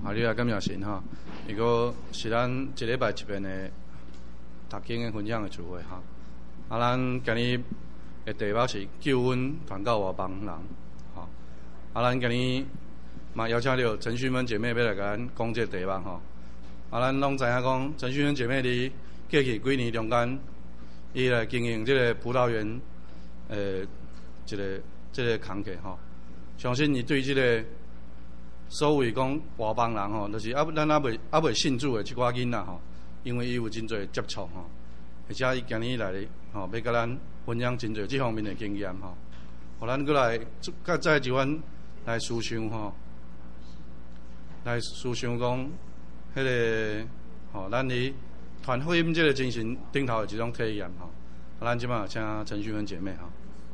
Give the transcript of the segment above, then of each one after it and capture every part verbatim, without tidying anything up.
哈利亚感谢神哈，如果是咱一礼拜一遍的读经的分享的聚会哈，啊，咱今日的题目是救恩传到外邦人，哈，啊，咱今日嘛邀请到陈旭芬姐妹要来甲咱讲这个题目哈，啊，咱拢知影讲陈旭芬姐妹伫过去几年中间，伊来经营这个葡萄园，呃，一个这个工课吼，相信伊对这个。所谓讲外邦人吼，就是啊，咱啊未啊未信主的即寡囡仔吼，因为伊有真侪接触吼，而且伊今日来吼，要甲咱分享真侪即方面的经验吼，互咱过来较早一番来思想吼，来思想讲迄个吼，咱伫传福音即个精神顶头的一种体验吼，啊，咱即马请陈旭芬姐妹吼。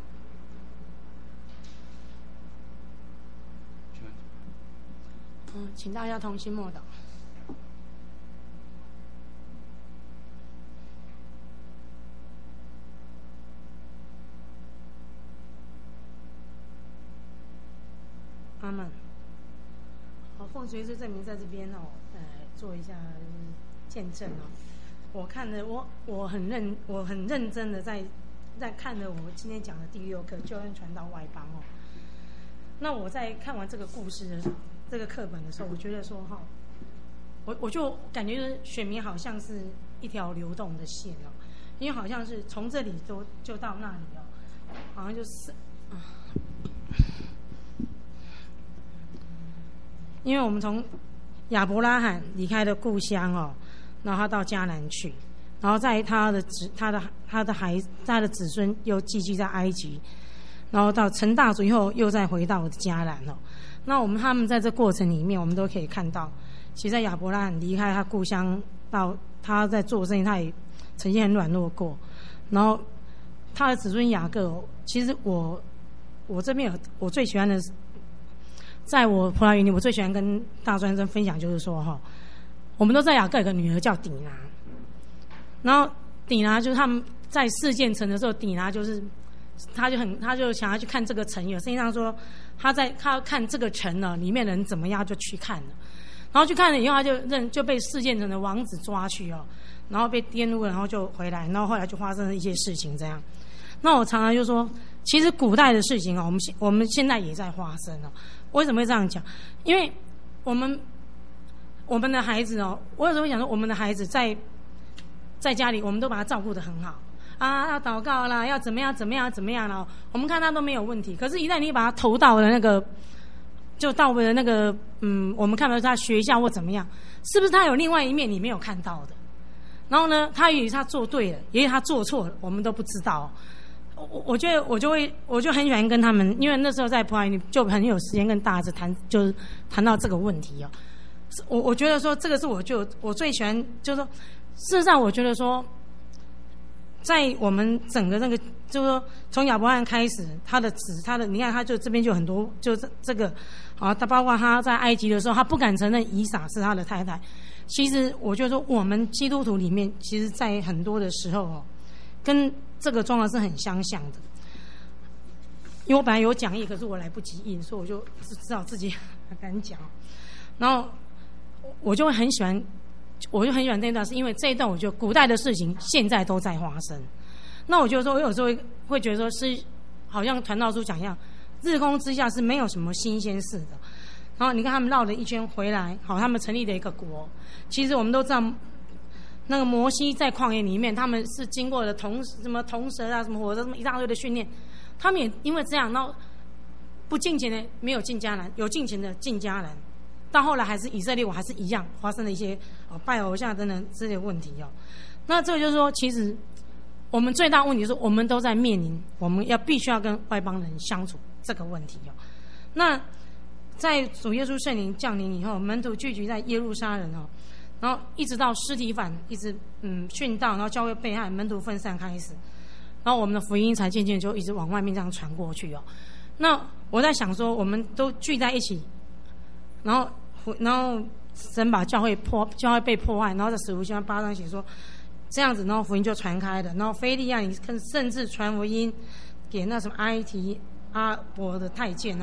嗯，请大家同心默祷。阿们。好，奉随之证明在这边哦，呃，做一下见证哦。我看了，我我很认，我很认真的在在看了我们今天讲的第六课《救恩传到外邦》哦。那我在看完这个故事的这个课本的时候，我觉得说哈，我我就感觉选民好像是一条流动的线哦，因为好像是从这里都就到那里哦，好像就是，啊，因为我们从亚伯拉罕离开了故乡哦，然后他到迦南去，然后在他的子他的他的孩他的子孙又寄居在埃及。然后到成大族以后，又再回到迦南哦。那我们他们在这过程里面，我们都可以看到，其实在亚伯拉罕离开他故乡，到他在做生意，他也曾经很软弱过。然后他的子孙雅各，其实我我这边有我最喜欢的，在我葡萄园里，我最喜欢跟大专生分享，就是说哈，我们都知道雅各有个女儿叫底拿，然后底拿就是他们在事件城的时候，底拿就是。他就很，他就想要去看这个城，有圣经上说，他在他要看这个城呢，里面人怎么样，就去看了，然后去看了以后，他就认就被事件城的王子抓去哦，然后被玷污了，然后就回来，然后后来就发生了一些事情这样。那我常常就说，其实古代的事情哦，我们现我们现在也在发生哦。为什么会这样讲？因为我们我们的孩子哦，我有时候会想说，我们的孩子在在家里，我们都把他照顾得很好。啊，要祷告啦，要怎么样怎么样怎么样了？我们看他都没有问题。可是，一旦你把他投到了那个，就到了那个，嗯，我们看到他学校或怎么样，是不是他有另外一面你没有看到的？然后呢，他也许他做对了，也许他做错了，我们都不知道。我我觉得我就会，我就很喜欢跟他们，因为那时候在葡萄园就很有时间跟大家谈，就是谈到这个问题哦。我我觉得说这个是我就我最喜欢，就是说，事实上我觉得说。在我们整个那个，就是说，从亚伯拉罕开始，他的子，他的，你看，他就这边就很多，就这这个，啊，他包括他在埃及的时候，他不敢承认以撒是他的太太。其实，我觉得说，我们基督徒里面，其实在很多的时候哦，跟这个状况是很相像的。因为我本来有讲义，可是我来不及印，所以我就只好自己敢讲。然后，我就会很喜欢。我就很喜欢这一段，是因为这一段我觉得古代的事情现在都在发生。那我觉得说，我有时候会会觉得说是好像传道书讲一样，日空之下是没有什么新鲜事的。然后你看他们绕了一圈回来，好，他们成立了一个国。其实我们都知道，那个摩西在旷野里面，他们是经过了铜什么铜蛇啊、什么火蛇、什么一大堆的训练，他们也因为这样，然后不敬虔的没有进迦南，有敬虔的进迦南。到后来还是以色列我还是一样发生了一些哦拜偶像等等这些问题哦。那这个就是说，其实我们最大问题是我们都在面临我们要必须要跟外邦人相处这个问题哦。那在主耶稣圣灵降临以后，门徒聚集在耶路撒冷哦，然后一直到司提反一直嗯殉道，然后教会被害，门徒分散开始，然后我们的福音才渐渐就一直往外面这样传过去哦。那我在想说，我们都聚在一起。然后，然后神把教会破，教会被破坏，然后在使徒行传八章写说，这样子，然后福音就传开了。然后腓利亚你甚至传福音给那什么埃提阿伯的太监哦，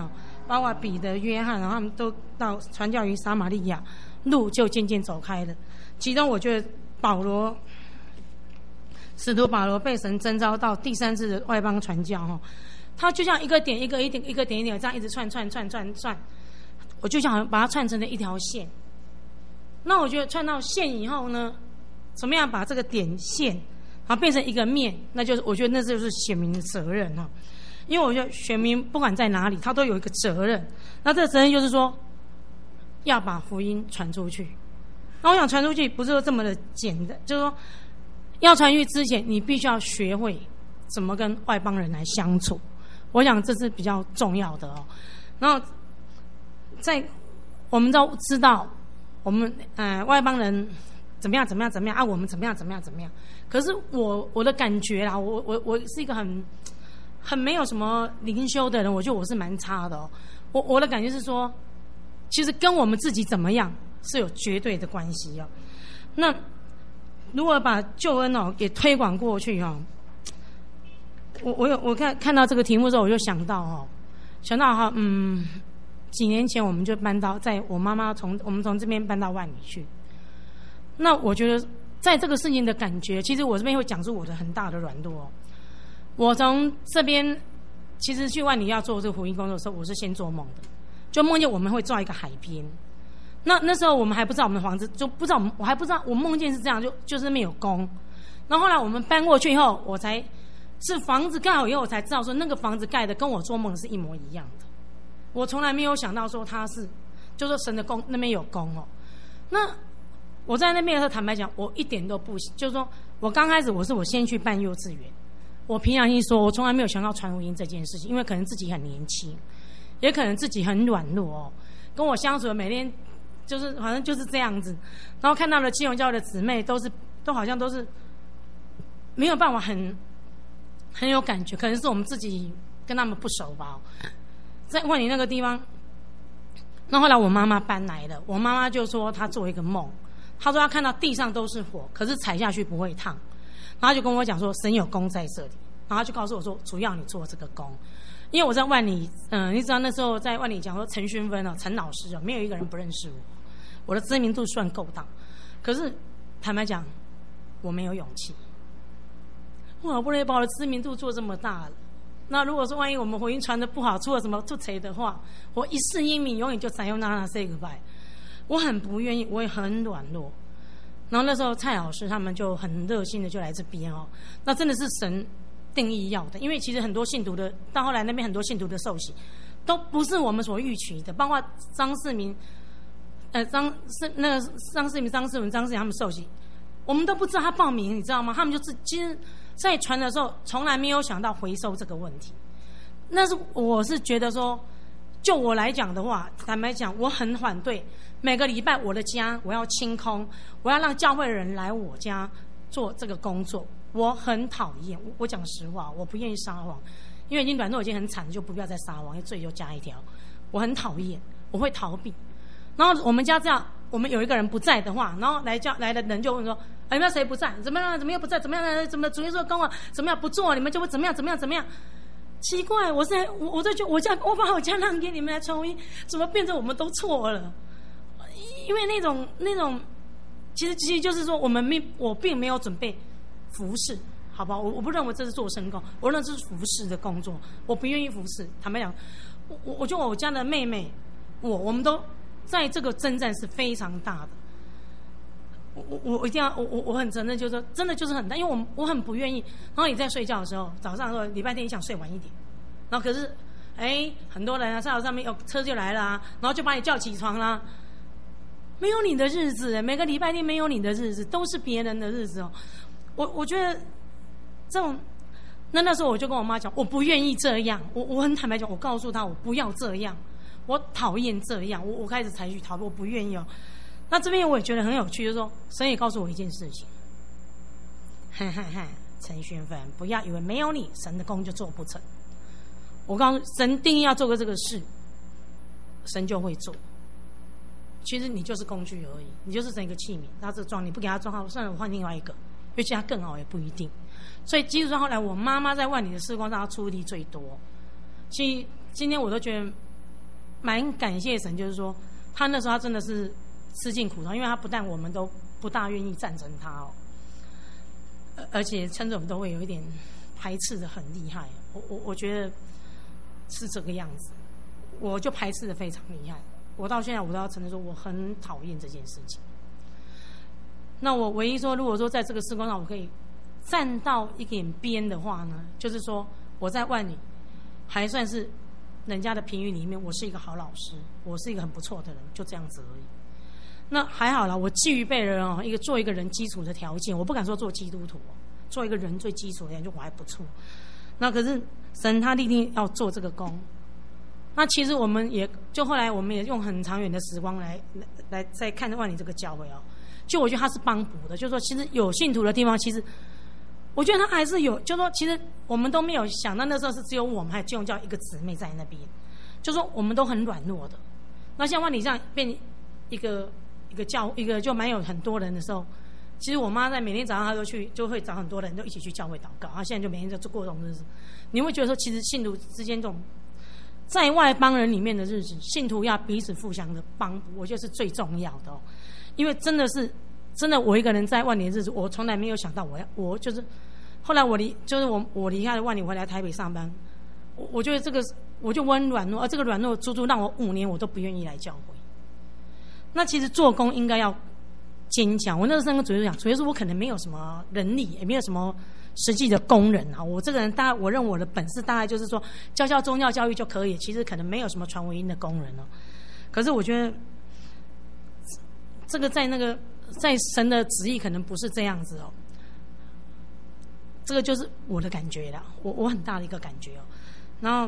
包括彼得、约翰，然后他们都到传教于撒玛利亚，路就渐渐走开了。其中我觉得保罗，使徒保罗被神征召到第三次的外邦传教哦，他就像一个点一个一点一个点一点这样一直串串串串串，我就想把它串成了一条线。那我觉得串到线以后呢，怎么样把这个点线，然后变成一个面，那就是我觉得那就是选民的责任哦。因为我觉得选民不管在哪里，他都有一个责任。那这个责任就是说，要把福音传出去。那我想传出去不是说这么的简单，就是说要传出去之前，你必须要学会怎么跟外邦人来相处。我想这是比较重要的哦。然后在我们都知道，我们呃外邦人怎么样怎么样怎么样啊，我们怎么样怎么样怎么样。可是我我的感觉啦，我我我是一个很。很没有什么灵修的人，我觉得我是蛮差的哦。我我的感觉是说，其实跟我们自己怎么样是有绝对的关系哦。那如果把救恩哦给推广过去哦，我我有我看看到这个题目之后，我就想到哦，想到哈嗯，几年前我们就搬到，在我妈妈从我们从这边搬到万里去。那我觉得在这个事情的感觉，其实我这边会讲出我的很大的软弱哦。我从这边其实去万里要做这个福音工作的时候，我是先做梦的，就梦见我们会造一个海边。那那时候我们还不知道我们的房子，就不知道我们我还不知道，我梦见是这样，就就是没有工。然后后来我们搬过去以后，我才是房子盖好以后，我才知道说那个房子盖的跟我做梦的是一模一样的。我从来没有想到说他是，就说神的工那边有工哦。那我在那边的时候，坦白讲，我一点都不，就是说我刚开始我是我先去办幼稚园。我凭良心说，我从来没有想到传福音这件事情，因为可能自己很年轻，也可能自己很软弱哦。跟我相处的每天就是好像就是这样子，然后看到了基隆教的姊妹都是都好像都是没有办法很很有感觉，可能是我们自己跟他们不熟吧。在万里那个地方，那后来我妈妈搬来了，我妈妈就说她做一个梦，她说她看到地上都是火，可是踩下去不会烫。然后就跟我讲说神有功在这里，然后他就告诉我说主要你做这个功。因为我在万里，嗯、呃，你知道那时候在万里讲说陈宣芬哦，陈老师哦，没有一个人不认识我，我的知名度算够大。可是坦白讲，我没有勇气。我好不容易把我的知名度做这么大了，那如果说万一我们福音传的不好，出了什么出错的话，我一世英名永远就采用那那 say goodbye。我很不愿意，我也很软弱。然后那时候蔡老师他们就很热心的就来这边哦，那真的是神定义要的，因为其实很多信徒的到后来那边很多信徒的受洗都不是我们所预期的，包括张世民、呃张是那个张世民、张世文、张世民他们受洗，我们都不知道他报名，你知道吗？他们就是其实在传的时候从来没有想到回收这个问题。那是我是觉得说，就我来讲的话，坦白讲，我很反对。每个礼拜我的家我要清空，我要让教会的人来我家做这个工作，我很讨厌。我, 我讲实话，我不愿意撒谎，因为已经软弱已经很惨了，就不要再撒谎，因为罪就加一条。我很讨厌，我会逃避。然后我们家这样，我们有一个人不在的话，然后来叫来的人就问说：“哎，那谁不在？怎么样？怎么样不在？怎么样？怎么主耶稣跟我怎么样不做？你们就会怎么样？怎么样？怎么样？”奇怪，我现在我我在就我家我把我家让给你们来传福音，怎么变成我们都错了？因为那种那种，其实其实就是说，我们没我并没有准备服侍，好不好？我我不认为这是做神工，我认为这是服侍的工作，我不愿意服侍。坦白讲，我我我觉得我家的妹妹，我我们都在这个征战是非常大的。我我我一定要我我我很承认，就是说真的就是很大，因为我我很不愿意。然后你在睡觉的时候，早上说礼拜天你想睡晚一点，然后可是哎很多人啊，上上面有车就来了啊，然后就把你叫起床啦。没有你的日子，每个礼拜天没有你的日子，都是别人的日子哦。我我觉得这种，那那时候我就跟我妈讲，我不愿意这样。我我很坦白讲，我告诉她我不要这样，我讨厌这样。我我开始采取逃避，我不愿意哦。那这边我也觉得很有趣，就是说神也告诉我一件事情，哈哈哈，陈宣芬，不要以为没有你，神的工就做不成。我告诉神定义要做个这个事，神就会做。其实你就是工具而已，你就是整一个器皿，他这装你不给他装好，算了，我换另外一个，因为其他更好也不一定。所以基督上后来我妈妈在万里的事工上她出力最多。其实今天我都觉得蛮感谢神，就是说他那时候他真的是吃尽苦头，因为他不但我们都不大愿意赞成他哦，而且甚至我们都会有一点排斥的很厉害。我我我觉得是这个样子，我就排斥的非常厉害。我到现在我都要承认说我很讨厌这件事情。那我唯一说，如果说在这个事工上我可以站到一点边的话呢，就是说我在万里还算是人家的评语里面，我是一个好老师，我是一个很不错的人，就这样子而已。那还好啦，我具备了哦一个做一个人基础的条件，我不敢说做基督徒，做一个人最基础的条件我还不错。那可是神他一定要做这个工。那其实我们也就后来我们也用很长远的时光来来来再看万里这个教会哦，就我觉得他是帮补的，就是说其实有信徒的地方，其实我觉得他还是有，就是说其实我们都没有想到那时候是只有我们还有基督教一个姊妹在那边，就是说我们都很软弱的。那像万里这样变一个一个教一个就蛮有很多人的时候，其实我妈在每天早上她都去，就会找很多人都一起去教会祷告。她现在就每天就过这种日子，你会觉得说，其实信徒之间这种在外邦人里面的日子，信徒要彼此互相的帮补，我觉得是最重要的哦。因为真的是真的，我一个人在万里的日子，我从来没有想到我要我就是后来我离就是我我离开了万里回来台北上班，我我觉得这个我就我很软弱，而这个软弱足足让我五年我都不愿意来教会。那其实做工应该要坚强。我那时候跟主任讲，主任说我可能没有什么能力，也没有什么实际的工人啊。我这个人大概我认为我的本事大概就是说教教宗教教育就可以，其实可能没有什么传福音的工人哦。可是我觉得这个在那个在神的旨意可能不是这样子哦。这个就是我的感觉啦，我我很大的一个感觉哦。然后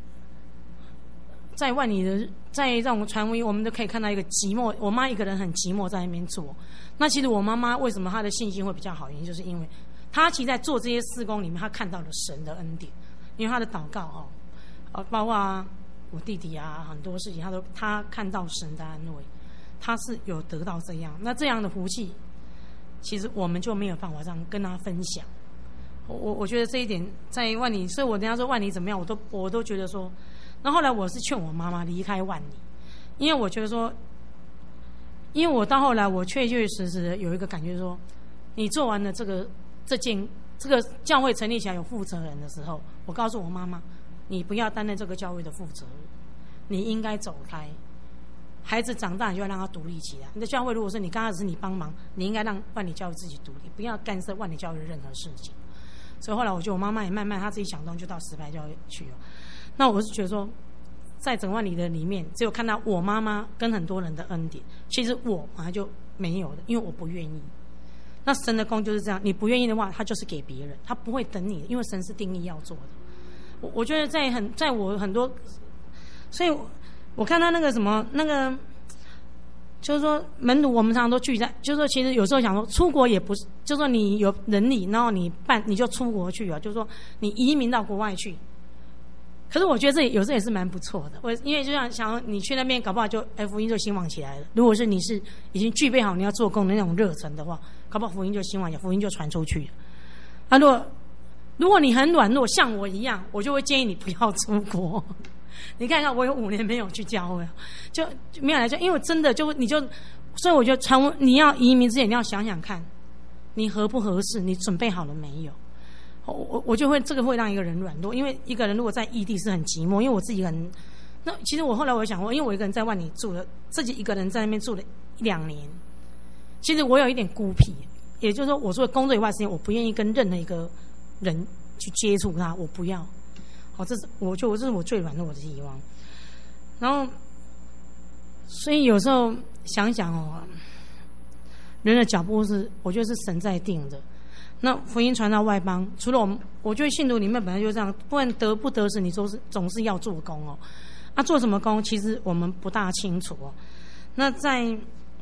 在万里的在让我们传福音，我们都可以看到一个寂寞，我妈一个人很寂寞在那边做。那其实我妈妈为什么她的信心会比较好，原因就是因为她其实在做这些事工里面，她看到了神的恩典，因为她的祷告哦，呃，包括、啊、我弟弟啊，很多事情她都她看到神的安慰，她是有得到这样。那这样的福气，其实我们就没有办法这样跟她分享。我我我觉得这一点在万里，所以我人家说万里怎么样，我都我都觉得说。那后来我是劝我妈妈离开万里，因为我觉得说，因为我到后来我确确实实的有一个感觉说，你做完了这个这件这个教会成立起来有负责人的时候，我告诉我妈妈，你不要担任这个教会的负责人，你应该走开。孩子长大你就要让他独立起来。你的教会如果说你刚开始是你帮忙，你应该让万里教会自己独立，不要干涉万里教会的任何事情。所以后来我觉得我妈妈也慢慢她自己想通，就到石牌教会去了。那我是觉得说，在整万里的里面，只有看到我妈妈跟很多人的恩典，其实我本来就没有的，因为我不愿意。那神的工就是这样，你不愿意的话，他就是给别人，他不会等你，因为神是定义要做的。我我觉得在很在我很多，所以我，我看他那个什么那个，就是说门徒我们常常都聚在，就是说其实有时候想说出国也不是，就是说你有能力，然后你办你就出国去啊，就是说你移民到国外去。可是我觉得这有时候也是蛮不错的，我因为就像想你去那边，搞不好就哎福音就兴旺起来了。如果是你是已经具备好你要做工的那种热忱的话，搞不好福音就兴旺起来，福音就传出去了。啊，如果如果你很软弱，像我一样，我就会建议你不要出国。你看一下，我有五年没有去教会，就没有来教，因为真的就你就，所以我觉得传你要移民之前，你要想想看，你合不合适，你准备好了没有？我我我就会这个会让一个人软弱，因为一个人如果在异地是很寂寞，因为我自己很，那其实我后来我想过，因为我一个人在万里住了，自己一个人在那边住了一两年，其实我有一点孤僻，也就是说，我除了工作以外的时间，我不愿意跟任何一个人去接触他，我不要。好，这是我就这是我最软弱的地方。然后，所以有时候想想哦，人的脚步是我觉得是神在定的。那福音传到外邦，除了我们，我觉得信徒里面本来就这样，不管得不得时，你都是总是要做工哦。啊，做什么工，其实我们不大清楚哦。那在，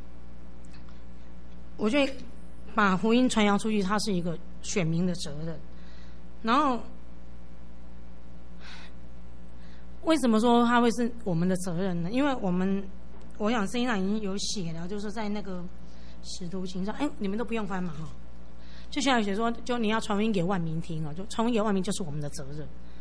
我觉得把福音传扬出去，它是一个选民的责任。然后，为什么说它会是我们的责任呢？因为我们，我想圣经上已经有写了，就是在那个使徒行上，哎，你们都不用翻嘛哈。就像有写说，就你要传福音给万民听哦，就传福音给万民就是我们的责任。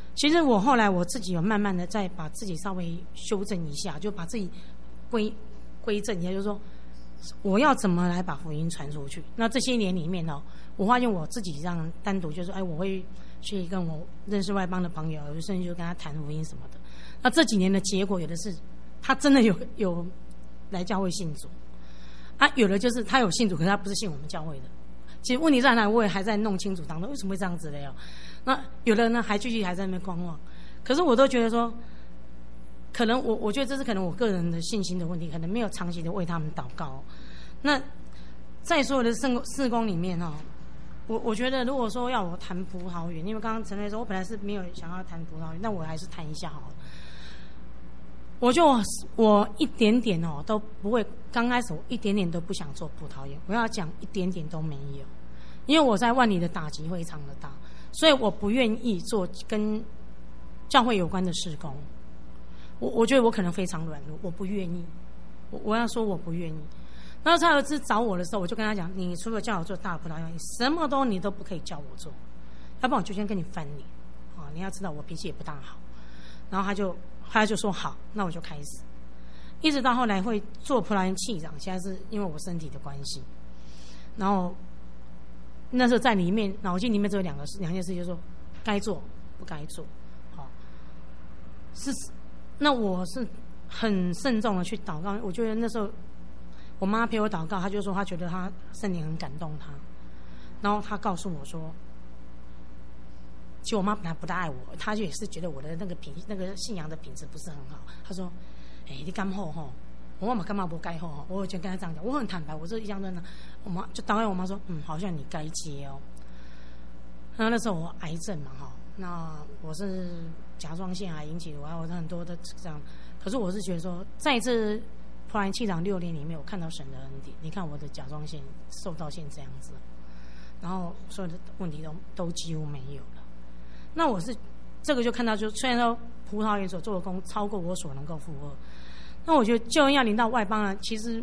其实我后来我自己有慢慢的再把自己稍微修正一下，就把自己归归正一下，就是说我要怎么来把福音传出去。那这些年里面哦，我发现我自己这样单独就是哎，我会去跟我认识外邦的朋友，有甚至就跟他谈福音什么的。那这几年的结果，有的是他真的有有来教会信主啊，有的就是他有信主，可是他不是信我们教会的。其实问题在哪，我也还在弄清楚当中为什么会这样子的哟。那有的呢还继续还在那边观望，可是我都觉得说，可能我我觉得这是可能我个人的信心的问题，可能没有长期的为他们祷告。那在所有的事事工里面哈，我我觉得如果说要我谈葡萄园，因为刚刚陈瑞说，我本来是没有想要谈葡萄园，那我还是谈一下好了。我就我一点点哦都不会，刚开始我一点点都不想做葡萄园，我要讲一点点都没有，因为我在万里的打击非常的大，所以我不愿意做跟教会有关的事工。我我觉得我可能非常软弱，我不愿意，我我要说我不愿意。然后蔡儿子找我的时候，我就跟他讲，你除了叫我做大葡萄园，什么都你都不可以叫我做，要不然我就先跟你翻脸啊！你要知道我脾气也不大好。然后他就他就说好，那我就开始，一直到后来会做葡萄园器长，现在是因为我身体的关系。然后那时候在里面脑筋里面只有两个事两件事，就是说该做不该做。好，是那我是很慎重的去祷告。我觉得那时候我妈陪我祷告，她就说她觉得她圣灵很感动她，然后她告诉我说，其实我妈本来不大爱我，她就也是觉得我的那个品那个信仰的品质不是很好。她说：“哎、欸，你干好吼？我妈妈干嘛不该好？”我就跟她这样讲，我很坦白，我这一向真的。我妈就当然我妈说：“嗯，好像你该接哦。”然后那时候我癌症嘛哈，那我是甲状腺癌引起的，我还有很多的这样。可是我是觉得说，在这葡萄园器长六年里面，我看到神的恩典。你看我的甲状腺瘦到现在这样子，然后所有的问题都都几乎没有了。那我是这个就看到，就虽然说葡萄园所做的工超过我所能够负荷，那我觉得救恩要临到外邦人，其实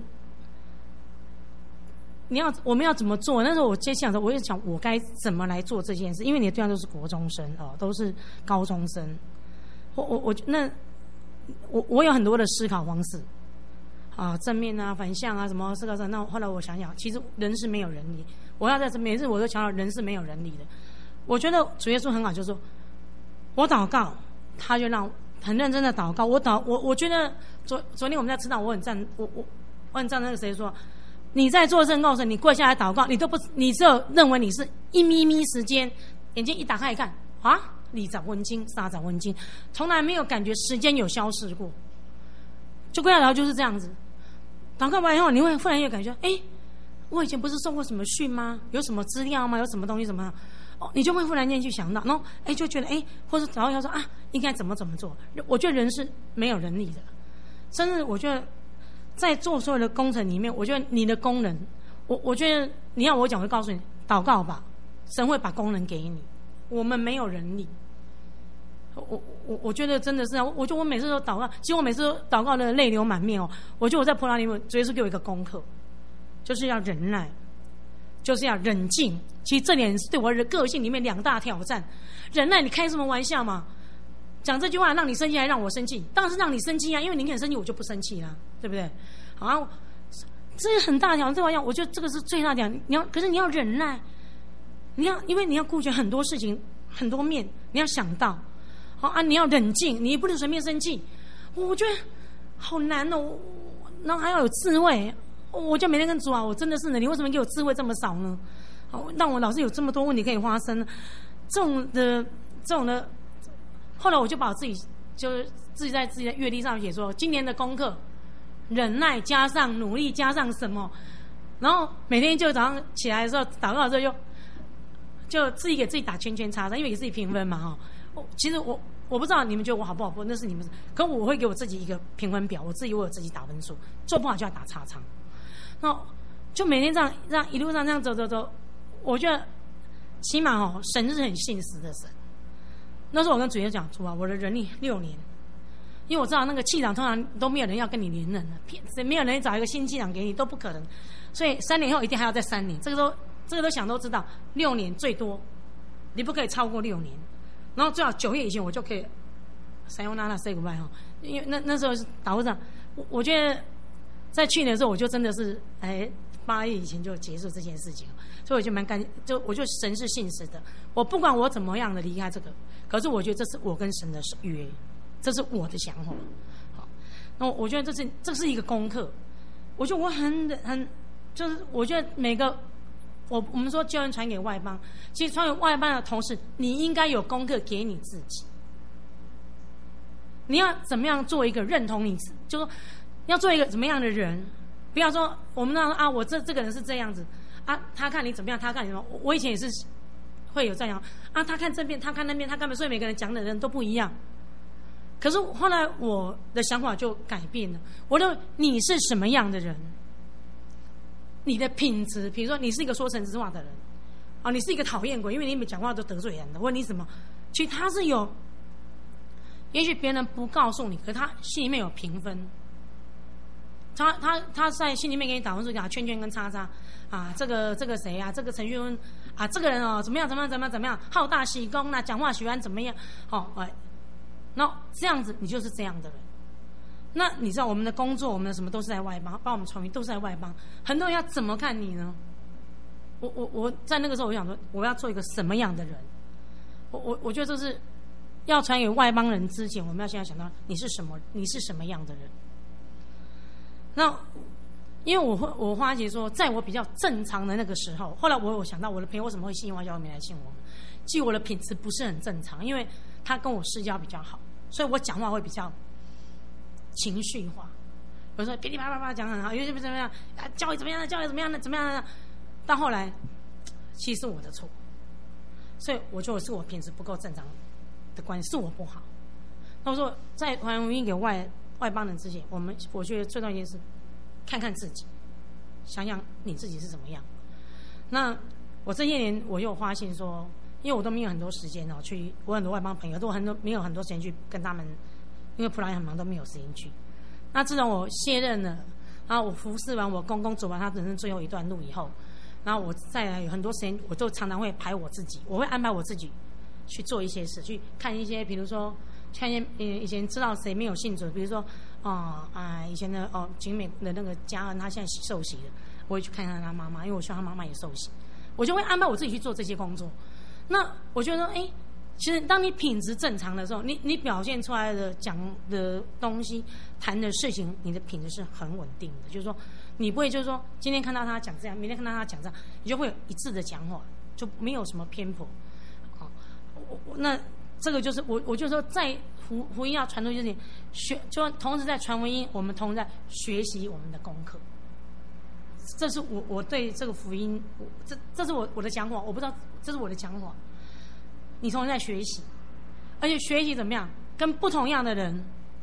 你要我们要怎么做？那时候我接下来我就想，我该怎么来做这件事？因为你的对象都是国中生哦，都是高中生。我我我那我我有很多的思考方式啊，正面啊、反向啊什么思考上。那后来我想想，其实人是没有人力。我要在这每次我都强调，人是没有人力的。我觉得主耶稣很好，就是说我祷告，他就让很认真的祷告。我祷我我觉得昨昨天我们在吃到，我很赞我我我很赞那个谁说，你在做圣告时，你跪下来祷告，你都不你只有认为你是一咪咪时间，眼睛一打开一看啊，二十分钟、三十分钟，从来没有感觉时间有消逝过。就跪下来就是这样子，祷告完以后，你会忽然有感觉，哎，我以前不是受过什么训吗？有什么资料吗？有什么东西什么？哦，你就会忽然间去想到，然后哎，就觉得哎，或者然后要说啊，应该怎么怎么做？我觉得人是没有人力的，甚至我觉得在做所有的工程里面，我觉得你的功能，我我觉得你要我讲，我会告诉你，祷告吧，神会把功能给你。我们没有人力，我我我觉得真的是啊，我觉得我每次都祷告，其实我每次都祷告的泪流满面哦。我觉得我在葡萄园里面，主耶稣给我一个功课，就是要忍耐。就是要冷静，其实这点是对我的个性里面两大挑战。忍耐，你开什么玩笑嘛？讲这句话让你生气，还让我生气，当然是让你生气啊！因为你很生气，我就不生气啦，对不对？好，这是很大的挑战。这玩意，我觉得这个是最大的挑战。你要，可是你要忍耐，你要，因为你要顾及很多事情，很多面，你要想到，好啊，你要冷静，你不能随便生气。我觉得好难哦，然后还要有智慧。我就每天跟主啊，我真的是呢，你为什么给我智慧这么少呢？好，让我老是有这么多问题可以发生，这种的，这种的。后来我就把我自己，就是自己在自己的阅历上写说，今年的功课，忍耐加上努力加上什么，然后每天就早上起来的时候祷告的时候就，就自己给自己打圈圈叉叉，因为给自己评分嘛哈。其实我我不知道你们觉得我好不好，那是你们，可我会给我自己一个评分表，我自己我有自己打分数，做不好就要打叉叉。那就每天这样这样一路上这样走走走，我觉得起码哦，神是很信实的神。那时候我跟主耶稣讲，主啊，我的人力六年，因为我知道那个气长通常都没有人要跟你连任的，骗没有人找一个新气长给你都不可能，所以三年后一定还要再三年，这个都这个都想都知道，六年最多，你不可以超过六年。 然后最好九月以前我就可以撒由那拉 say goodbye 哈，因为那那时候是打会上，我我觉得在去年的时候我就真的是哎八月以前就结束这件事情，所以我就蛮感，就我就神是信实的，我不管我怎么样的离开这个，可是我觉得这是我跟神的约，这是我的想法。好，那我觉得这是这是一个功课，我觉得我很很就是我觉得每个。我我们说救恩传给外邦，其实传给外邦的同时，你应该有功课给你自己。你要怎么样做一个认同你，就说要做一个怎么样的人，不要说我们那啊，我这这个人是这样子啊，他看你怎么样，他看你什么。我以前也是会有这样啊，他看这边，他看那边，他看，所以每个人讲的人都不一样。可是后来我的想法就改变了，我认为你是什么样的人。你的品质，比如说你是一个说诚实话的人，啊，你是一个讨厌鬼，因为你们讲话都得罪人的，或者你什么，其实他是有，也许别人不告诉你，可是他心里面有评分，他他他在心里面给你打分数，给他圈圈跟叉叉，啊，这个这个谁啊，这个陈旭文啊，这个人哦怎么样怎么样怎么样怎么样，好大喜功啊，讲话喜欢怎么样，好、哦、哎，那这样子你就是这样的人。那你知道我们的工作，我们的什么都是在外邦，帮我们传福音都是在外邦。很多人要怎么看你呢？我我我在那个时候，我想说，我要做一个什么样的人？我我我觉得这是要传给外邦人之前，我们要先要想到你是什么，你是什么样的人。那因为我会我发觉说，在我比较正常的那个时候，后来我有想到我的朋友为什么会信华教没来信我们？其实我的品质不是很正常，因为他跟我私交比较好，所以我讲话会比较情绪化，有时候噼里啪啦啪讲很好，有些怎么样啊，教育怎么样的，教育怎么样的，怎么样的。到后来，其实是我的错，所以我觉得是我品质不够正常的关系，是我不好。那我说，在传福音给外外邦人之前，我们我觉得最重要一件事，看看自己，想想你自己是怎么样。那我这些年我又发现说，因为我都没有很多时间哦，去我很多外邦朋友都很多没有很多时间去跟他们。因为普兰很忙，都没有时间去。那自从我卸任了，然后我服侍完我公公，走完他人生最后一段路以后，然后我再来有很多时间，我就常常会排我自己，我会安排我自己去做一些事，去看一些，比如说看一些呃以前知道谁没有信主，比如说哦啊、呃、以前的哦景美的那个嘉恩，他现在受洗了，我会去看看他妈妈，因为我希望他妈妈也受洗，我就会安排我自己去做这些工作。那我觉得哎。其实，当你品质正常的时候，你你表现出来的讲的东西、谈的事情，你的品质是很稳定的。就是说，你不会就是说，今天看到他讲这样，明天看到他讲这样，你就会有一致的讲话，就没有什么偏颇。啊，我那这个就是我，我就说，在福福音要传出去之前，学就同时在传福音，我们同时在学习我们的功课。这是我我对这个福音，我这这是我我的讲法，我不知道这是我的讲法。你同时在学习，而且学习怎么样？跟不同样的人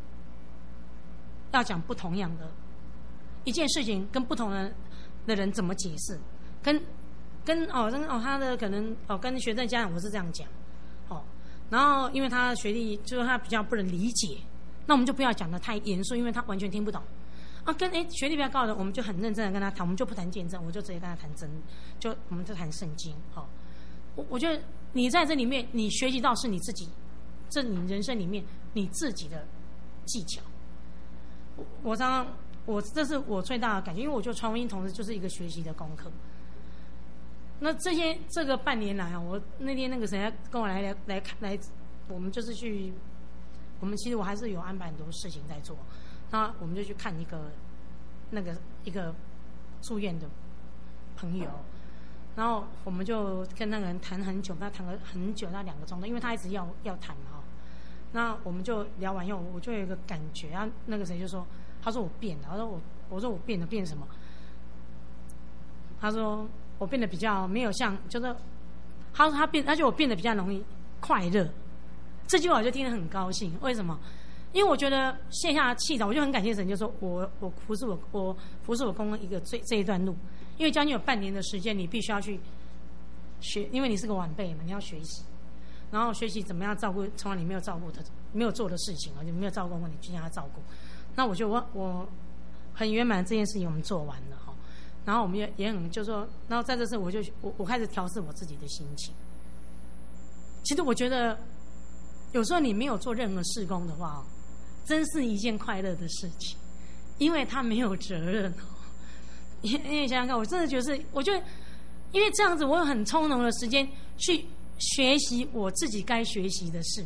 要讲不同样的一件事情，跟不同的的人怎么解释？跟跟哦，跟哦，他的可能哦，跟学生家长我是这样讲，哦，然后因为他学历就是他比较不能理解，那我们就不要讲得太严肃，因为他完全听不懂。啊，跟哎学历比较高的，我们就很认真的跟他谈，我们就不谈见证，我就直接跟他谈真，就我们就谈圣经，哦，我我觉得。你在这里面，你学习到是你自己，这你人生里面你自己的技巧。我我常常，我这是我最大的感觉，因为我觉得传福音同时就是一个学习的功课。那这些这个半年来啊，我那天那个谁跟我来来来看来，我们就是去，我们其实我还是有安排很多事情在做，那我们就去看一个那个一个住院的朋友。然后我们就跟那个人谈很久，跟他谈了很久，那两个钟头，因为他一直要要谈嘛。那我们就聊完以后，我就有一个感觉，然后那个谁就说，他说我变了，他说我，我说我变了，变什么？他说我变得比较没有像，就是他说他变，而且我变得比较容易快乐。这句话我就听得很高兴，为什么？因为我觉得卸下气场，我就很感谢神，就说我我服侍我我服侍我公公一个这这一段路。因为将近有半年的时间，你必须要去学，因为你是个晚辈嘛，你要学习，然后学习怎么样照顾从来你没有照顾的、没有做的事情，而且没有照顾过，你去让他照顾。那我觉得我我很圆满这件事情我们做完了哈，然后我们也也很就是说，然后在这次我就我我开始调试我自己的心情。其实我觉得有时候你没有做任何事工的话，真是一件快乐的事情，因为他没有责任哦。因为想想看，我真的觉得是，我觉得因为这样子，我有很充足的时间去学习我自己该学习的事。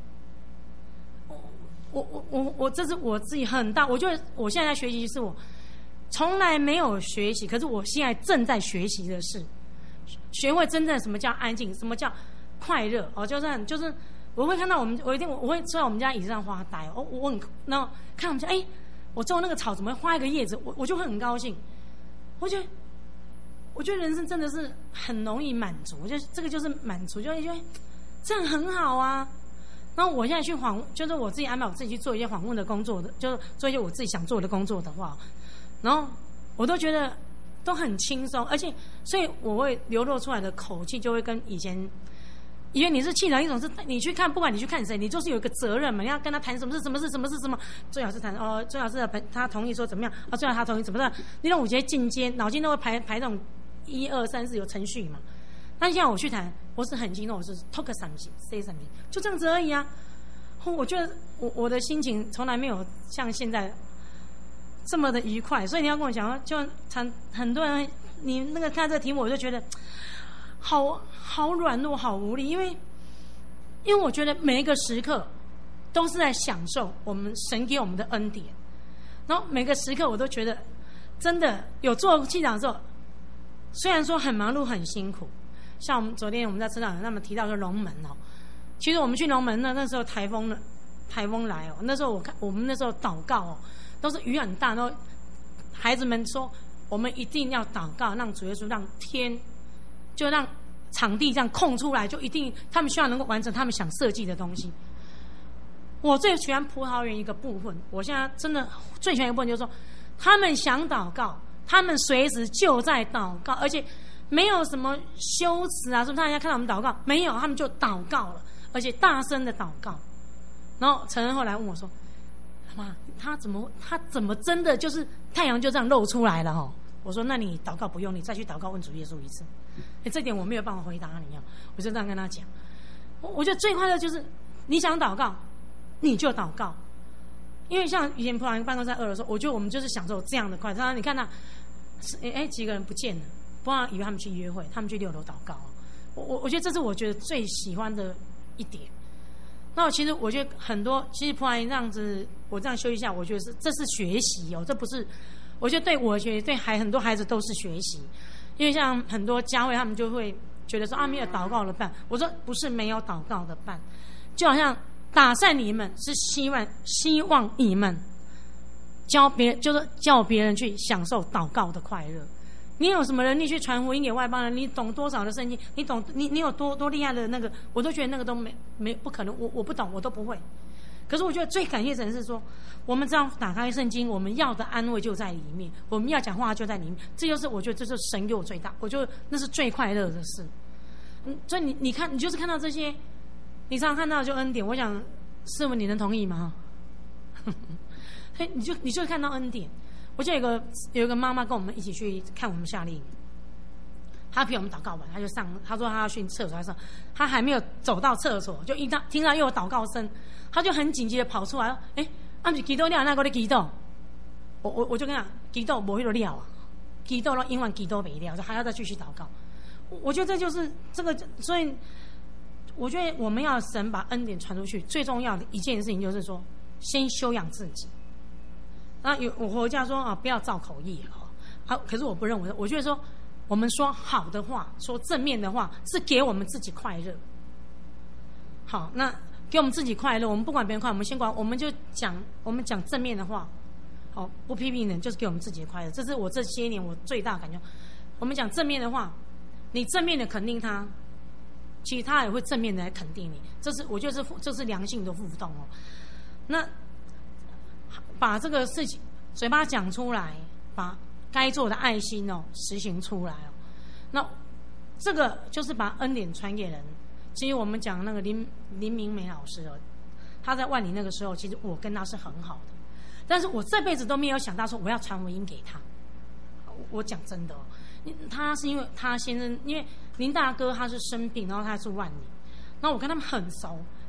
我我我我这是我自己很大，我觉得我现在在学习是我从来没有学习，可是我现在正在学习的事，学会真正什么叫安静，什么叫快乐哦，就是就是我会看到我们，我一定我会坐在我们家椅子上发呆哦，我很然后看我们家，哎，我种那个草怎么会花一个叶子，我我就会很高兴，我觉得我觉得人生真的是很容易满足，我觉得这个就是满足，就觉得这样很好啊。然后我现在去访，就是我自己安排我自己去做一些访问的工作的，就是做一些我自己想做的工作的话，然后我都觉得都很轻松，而且所以我会流露出来的口气就会跟以前，因为你是气场一种是，你去看，不管你去看谁，你就是有一个责任嘛，你要跟他谈什么是什么是什么是什么，最好是谈哦，最好是他同意说怎么样，哦，最好他同意怎么样，你让我觉得进阶，脑筋都会排排那种一二三四有程序嘛。但现在我去谈，我是很激动，我是 talk something say something， 就这样子而已啊。我觉得我我的心情从来没有像现在这么的愉快，所以你要跟我讲，就很很多人，你那个看这个题目，我就觉得好好软弱，好无力，因为因为我觉得每一个时刻都是在享受我们神给我们的恩典，然后每个时刻我都觉得真的有做气长的时候，虽然说很忙碌很辛苦。像我们昨天我们在车上他们提到说龙门哦，其实我们去龙门呢，那时候台风台风来哦，那时候我看我们那时候祷告哦，都是雨很大，然后孩子们说我们一定要祷告，让主耶稣让天就让场地这样空出来，就一定他们希望能够完成他们想设计的东西。我最喜欢葡萄园一个部分，我现在真的最喜欢一个部分就是说，他们想祷告，他们随时就在祷告，而且没有什么羞耻啊，是不是？大家看到我们祷告，没有，他们就祷告了，而且大声的祷告。然后陈恩后来问我说：“妈，他怎么他怎么真的就是太阳就这样露出来了哦？”我说：“那你祷告不用，你再去祷告问主耶稣一次。”哎，这点我没有办法回答你哦，我就这样跟他讲。我我觉得最快乐就是你想祷告，你就祷告。因为像以前普兰办公室在二楼的时候，我觉得我们就是享受这样的快乐。你看他，哎哎，几个人不见了。不然以为他们去约会，他们去六楼祷告。我我我觉得这是我觉得最喜欢的一点。那其实我觉得很多，其实普兰这样子，我这样休息一下，我觉得是这是学习哦，这不是，我觉得对我学习，对孩很多孩子都是学习。因为像很多家会，他们就会觉得说啊，没有祷告的办。我说不是没有祷告的办，就好像打散你们是希望希望你们教别人，就是教别人去享受祷告的快乐。你有什么能力去传福音给外邦人？你懂多少的圣经？你懂你你有多多厉害的那个？我都觉得那个都没没不可能，我我不懂，我都不会。可是我觉得最感谢神是说，我们只要打开圣经，我们要的安慰就在里面，我们要讲话就在里面。这就是我觉得这是神给我最大，我觉得那是最快乐的事。嗯，所以你你看，你就是看到这些，你常常看到就恩典。我想，师父你能同意吗？嘿，你就你就看到恩典。我就有个有一个妈妈跟我们一起去看我们夏令营，她陪我们祷告完，她就上，她说她要去厕所，她说她还没有走到厕所，就一到听到又有祷告声，她就很紧急的跑出来了，哎，啊是祈祷了，那个咧祈祷，我我我就跟她讲，祈祷没迄个料啊，祈祷了永远祈祷没料，就还要再继续祷告。我觉得这就是这个，所以我觉得我们要神把恩典传出去，最重要的一件事情就是说，先修养自己。那有我回家说啊，不要造口业哦。啊，可是我不认为，我觉得说，我们说好的话，说正面的话，是给我们自己快乐。好，那给我们自己快乐，我们不管别人快乐，我们先管，我们就讲，我们讲正面的话，好，不批评人，就是给我们自己的快乐。这是我这些年我最大的感觉。我们讲正面的话，你正面的肯定他，其实他也会正面的来肯定你。这是我觉得是这是良性的互动哦。那把这个事情嘴巴讲出来，把该做的爱心哦实行出来哦。那这个就是把恩典传给人。其实我们讲那个林林明美老师哦，他在万里那个时候，其实我跟他是很好的，但是我这辈子都没有想到说我要传福音给他。我讲真的哦，他是因为他先生，因为林大哥他是生病，然后他住万里，然后我跟他们很熟，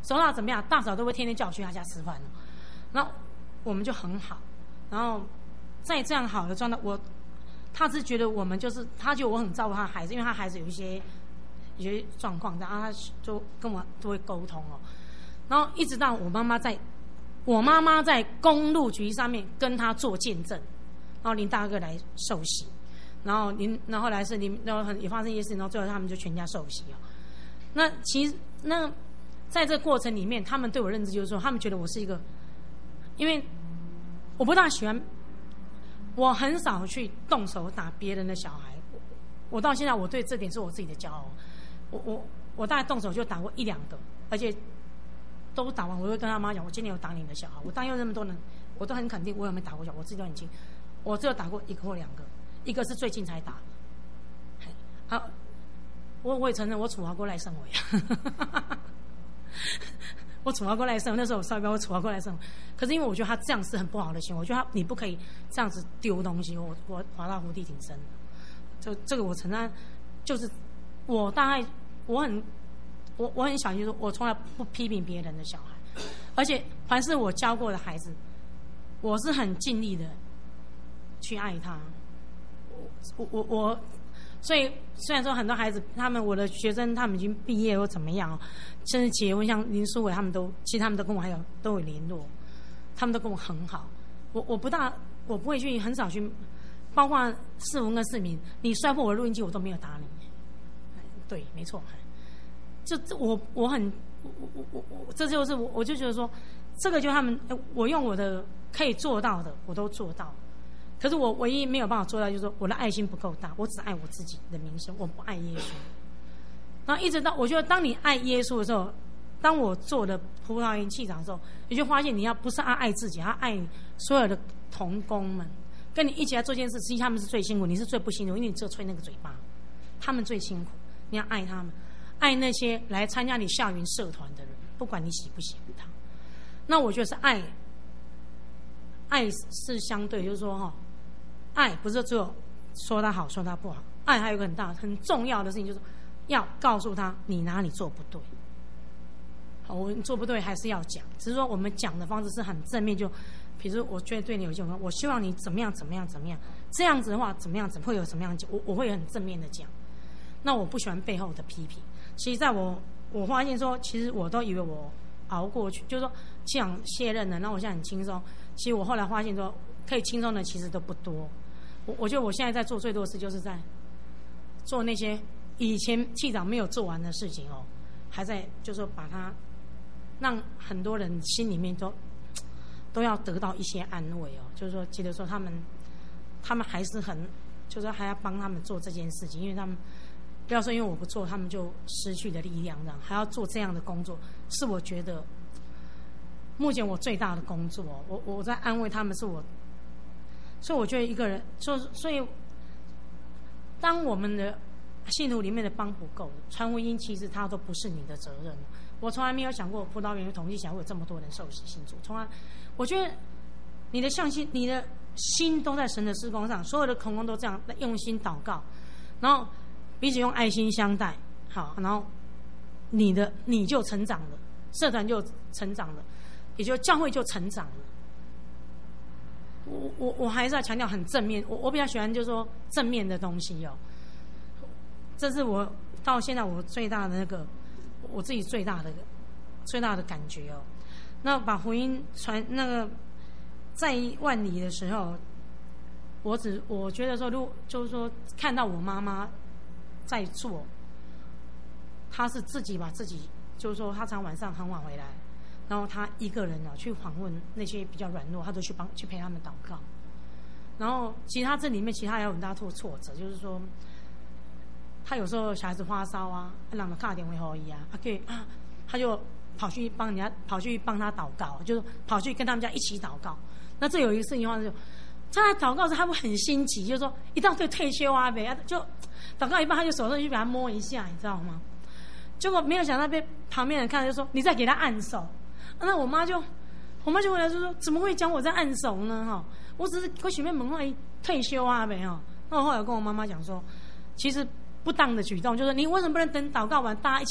熟到怎么样，大嫂都会天天叫我去她家吃饭了。然后我们就很好，然后在这样好的状态，我他是觉得我们就是他觉得我很照顾他的孩子，因为他孩子有一些有些状况，然后他就跟我都会沟通哦。然后一直到我妈妈在，我妈妈在公路局上面跟他做见证，然后林大哥来受洗，然后林，然后后来是林，然后也发生一些事情，然后最后他们就全家受洗哦。那其实那在这个过程里面，他们对我认知就是说，他们觉得我是一个，因为我不大喜欢，我很少去动手打别人的小孩。我到现在我对这点是我自己的骄傲。我我我大概动手就打过一两个，而且都打完，我会跟他妈讲，我今天有打你的小孩。我当有那么多人，我都很肯定我有没有打过小孩，我自己都很清。我只有打过一个或两个，一个是最近才打。好，我我也承认我处罚过赖胜伟啊，我处罚过赖胜伟，那时候我稍微我处罚过赖胜伟，可是因为我觉得他这样是很不好的行为，我觉得他你不可以这样子丢东西，我我滑到湖底挺深，就这个我承认，就是我大概我很我我很小心，就是我从来不批评别人的小孩，而且凡是我教过的孩子，我是很尽力的去爱他，我我我。所以虽然说很多孩子，他们我的学生他们已经毕业或怎么样，甚至结婚，像林书伟他们都，其实他们都跟我还有都有联络，他们都跟我很好。我我不大，我不会去很少去，包括世文跟世民，你摔破我的录音机，我都没有打你。对，没错。就我我很我我我我这就是我我就觉得说，这个就他们我用我的可以做到的，我都做到。可是我唯一没有办法做到，就是说我的爱心不够大，我只爱我自己的名声，我不爱耶稣。然后一直到我觉得，当你爱耶稣的时候，当我做的葡萄园气长的时候，你就发现你要不是要爱自己，要爱所有的同工们，跟你一起来做件事，实际他们是最辛苦，你是最不辛苦，因为你只有吹那个嘴巴，他们最辛苦，你要爱他们，爱那些来参加你校园社团的人，不管你喜不喜欢他。那我觉得是爱，爱是相对，就是说哈。爱不是只有说他好说他不好，爱还有一个很大很重要的事情，就是要告诉他你哪里做不对。好，我做不对还是要讲，只是说我们讲的方式是很正面，就比如我觉得对你有些我希望你怎么样怎么样怎么样，这样子的话怎么样怎么会有什么样，我我会很正面的讲。那我不喜欢背后的批评。其实在我我发现说，其实我都以为我熬过去，就是说气场卸任了，然后我现在很轻松。其实我后来发现说，可以轻松的其实都不多。我我觉得我现在在做最多的事，就是在做那些以前气长没有做完的事情哦，还在就是说把它让很多人心里面都都要得到一些安慰哦，就是说记得说他们他们还是很就是还要帮他们做这件事情，因为他们不要说因为我不做他们就失去了力量，这样还要做这样的工作，是我觉得目前我最大的工作。我我在安慰他们，是我。所以我觉得一个人，所所以，当我们的信徒里面的帮不够，传福音其实它都不是你的责任。我从来没有想过葡萄园的统计起来会有这么多人受洗信主，从来，我觉得你的向心，你的心都在神的事工上，所有的同工都这样用心祷告，然后彼此用爱心相待，好，然后你的你就成长了，社团就成长了，也就教会就成长了。我我我还是要强调很正面，我我比较喜欢就是说正面的东西哦。这是我到现在我最大的那个我自己最大的最大的感觉哦。那把福音传那个在万里的时候，我只我觉得说，如果就是说看到我妈妈在做，她是自己把自己就是说她常晚上很晚回来。然后他一个人啊去访问那些比较软弱，他都去帮去陪他们祷告。然后其实他这里面其实他也有很大挫挫折，就是说他有时候小孩子发烧啊，让他打电话给他啊，他可以啊，他就跑去帮人家跑去帮他祷告，就是跑去跟他们家一起祷告。那这有一个事情的话，就他在祷告时他会很心急，就是说一到对退休啊呗，就祷告一半他就手上去给他摸一下，你知道吗？结果没有想到被旁边人看就说你再给他按手。那我妈就，我妈就回来就说：“怎么会讲我在按手呢？哈，我只是我前面门外退休啊呗哈。”那我后来跟我妈妈讲说，其实不当的举动就是你为什么不能等祷告完大家一起来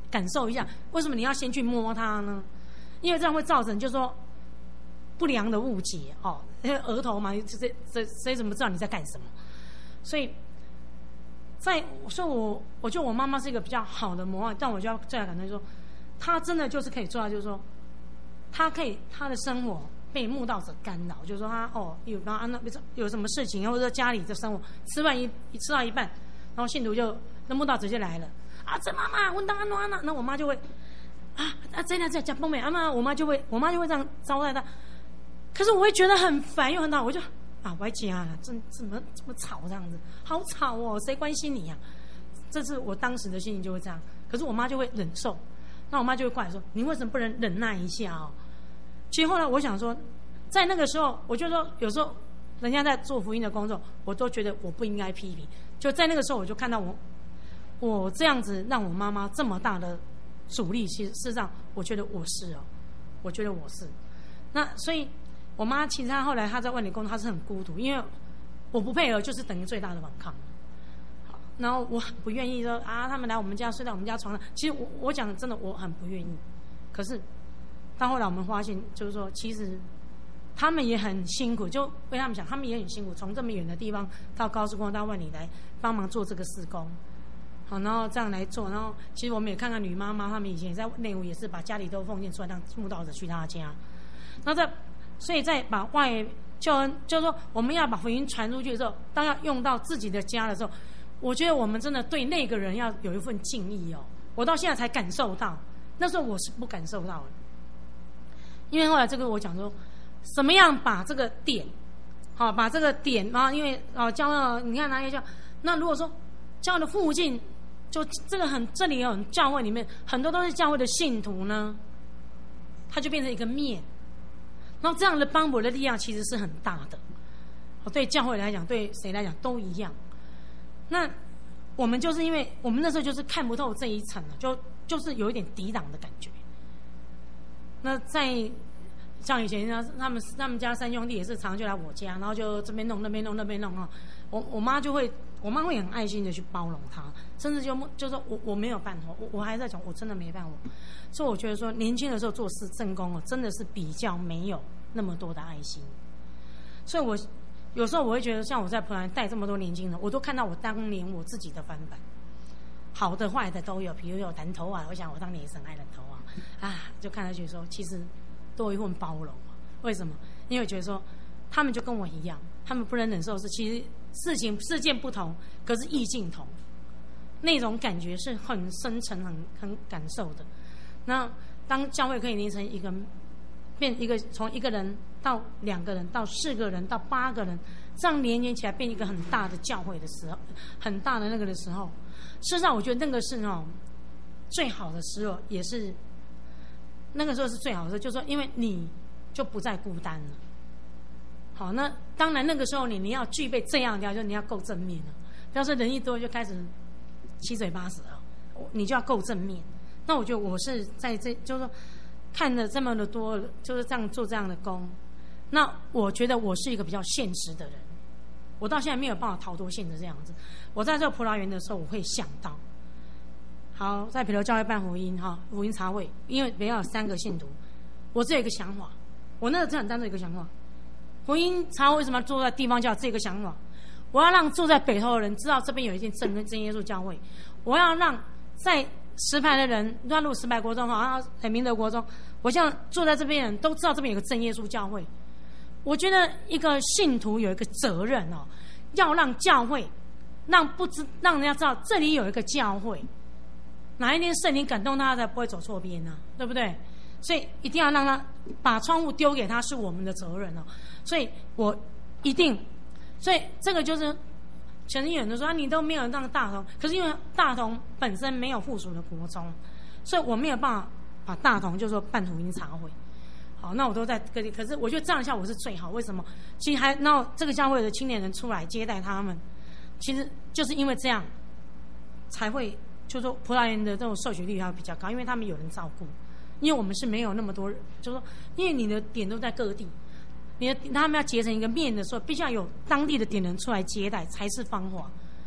感受一下，为什么你要先去摸它呢？因为这样会造成就是说不良的误解哦，因为额头嘛，谁谁谁怎么知道你在干什么？所以，在所以我我觉得我妈妈是一个比较好的模范，但我就要最要感到说，她真的就是可以做到，就是说，她可以她的生活被慕道者干扰，就是说她哦有然后啊那有什么事情，或者说家里的生活吃饭一吃到一半，然后信徒就那慕道者就来了啊，这妈妈我当安安那，那我妈就会啊啊这样这样讲崩美啊妈，我妈就会我妈就会这样招待她，可是我会觉得很烦又很恼，我就。啊，我家啊，这怎么这么吵这样子，好吵哦，谁关心你呀、啊？这是我当时的心情就会这样。可是我妈就会忍受，那我妈就会过来说：“你为什么不能忍耐一下哦？”其实后来我想说，在那个时候，我就说有时候人家在做福音的工作，我都觉得我不应该批评。就在那个时候，我就看到我我这样子让我妈妈这么大的阻力，其实事实上，我觉得我是哦，我觉得我是。那所以。我妈其实她后来她在外面工作，她是很孤独，因为我不配合就是等于最大的反抗。好，然后我很不愿意说啊，他们来我们家睡在我们家床上。其实我我讲真的，我很不愿意。可是到后来我们发现，就是说，其实他们也很辛苦，就为他们讲，他们也很辛苦，从这么远的地方到高速公路到万里来帮忙做这个施工。好，然后这样来做，然后其实我们也看看女妈妈，他们以前也在内湖也是把家里都奉献出来，让慕道者去他家。那在所以在把外救恩，就是说我们要把福音传出去的时候，当要用到自己的家的时候，我觉得我们真的对那个人要有一份敬意哦。我到现在才感受到，那时候我是不感受到的。因为后来这个我讲说，怎么样把这个点，好把这个点，然后因为哦教了，你看哪些教，那如果说教的附近，就这个很这里有教会里面很多都是教会的信徒呢，它就变成一个面。然后这样的帮补的力量其实是很大的，对教会来讲，对谁来讲都一样。那我们就是因为我们那时候就是看不透这一层了，就就是有一点抵挡的感觉。那在像以前他们他们家三兄弟也是常常就来我家，然后就这边弄那边弄那边弄啊，我我妈就会我妈会很爱心的去包容他，甚至就就说我我没有办法，我我还在讲我真的没办法。所以我觉得说年轻的时候做事正宫哦，真的是比较没有那么多的爱心。所以我有时候我会觉得，像我在普兰带这么多年轻人，我都看到我当年我自己的翻版，好的坏的都有。比如有人头啊，我想我当年也是很爱人头啊，啊，就看他觉得说，其实都有一份包容。为什么？因为我觉得说，他们就跟我一样，他们不能忍受是其实事情事件不同，可是意境同，那种感觉是很深沉、很很感受的。那当教会可以连成一个变一个从一个人到两个人到四个人到八个人，这样连接起来变一个很大的教会的时候，很大的那个的时候，事实上我觉得那个是哦最好的时候，也是那个时候是最好的时候，就是说因为你就不再孤单了。好，那当然那个时候你你要具备这样的条件，你要够正面了。不要说人一多就开始七嘴八舌啊，你就要够正面。那我觉得我是在这，就是说看了这么的多，就是这样做这样的工。那我觉得我是一个比较现实的人，我到现在没有办法逃脱现实这样子。我在这个葡萄园的时候，我会想到，好，在比如教会办福音哈，福音茶会，因为比较有三个信徒，我只有一个想法，我那个是很单纯一个想法。福音茶会为什么要坐在地方教？这个想法，我要让住在北投的人知道这边有一间真真耶稣教会，我要让在石牌的人，乱入石牌国中哈，很明德国中，我像坐在这边的人都知道这边有个真耶稣教会。我觉得一个信徒有一个责任哦，要让教会，让不知让人家知道这里有一个教会，哪一天圣灵感动他，才不会走错边呢、啊，对不对？所以一定要让他把窗户丢给他，是我们的责任哦。所以我一定，所以这个就是前面有人说、啊、你都没有让大同，可是因为大同本身没有附属的国中，所以我没有办法把大同就说办福音茶会。好，那我都在各地，可是我觉得这样下我是最好。为什么？其实还那这个教会的青年人出来接待他们，其实就是因为这样才会，就是说葡萄园的这种受学率还比较高，因为他们有人照顾。因为我们是没有那么多，就是说，因为你的点都在各地，你的他们要结成一个面的时候，必须要有当地的点人出来接待才是方法。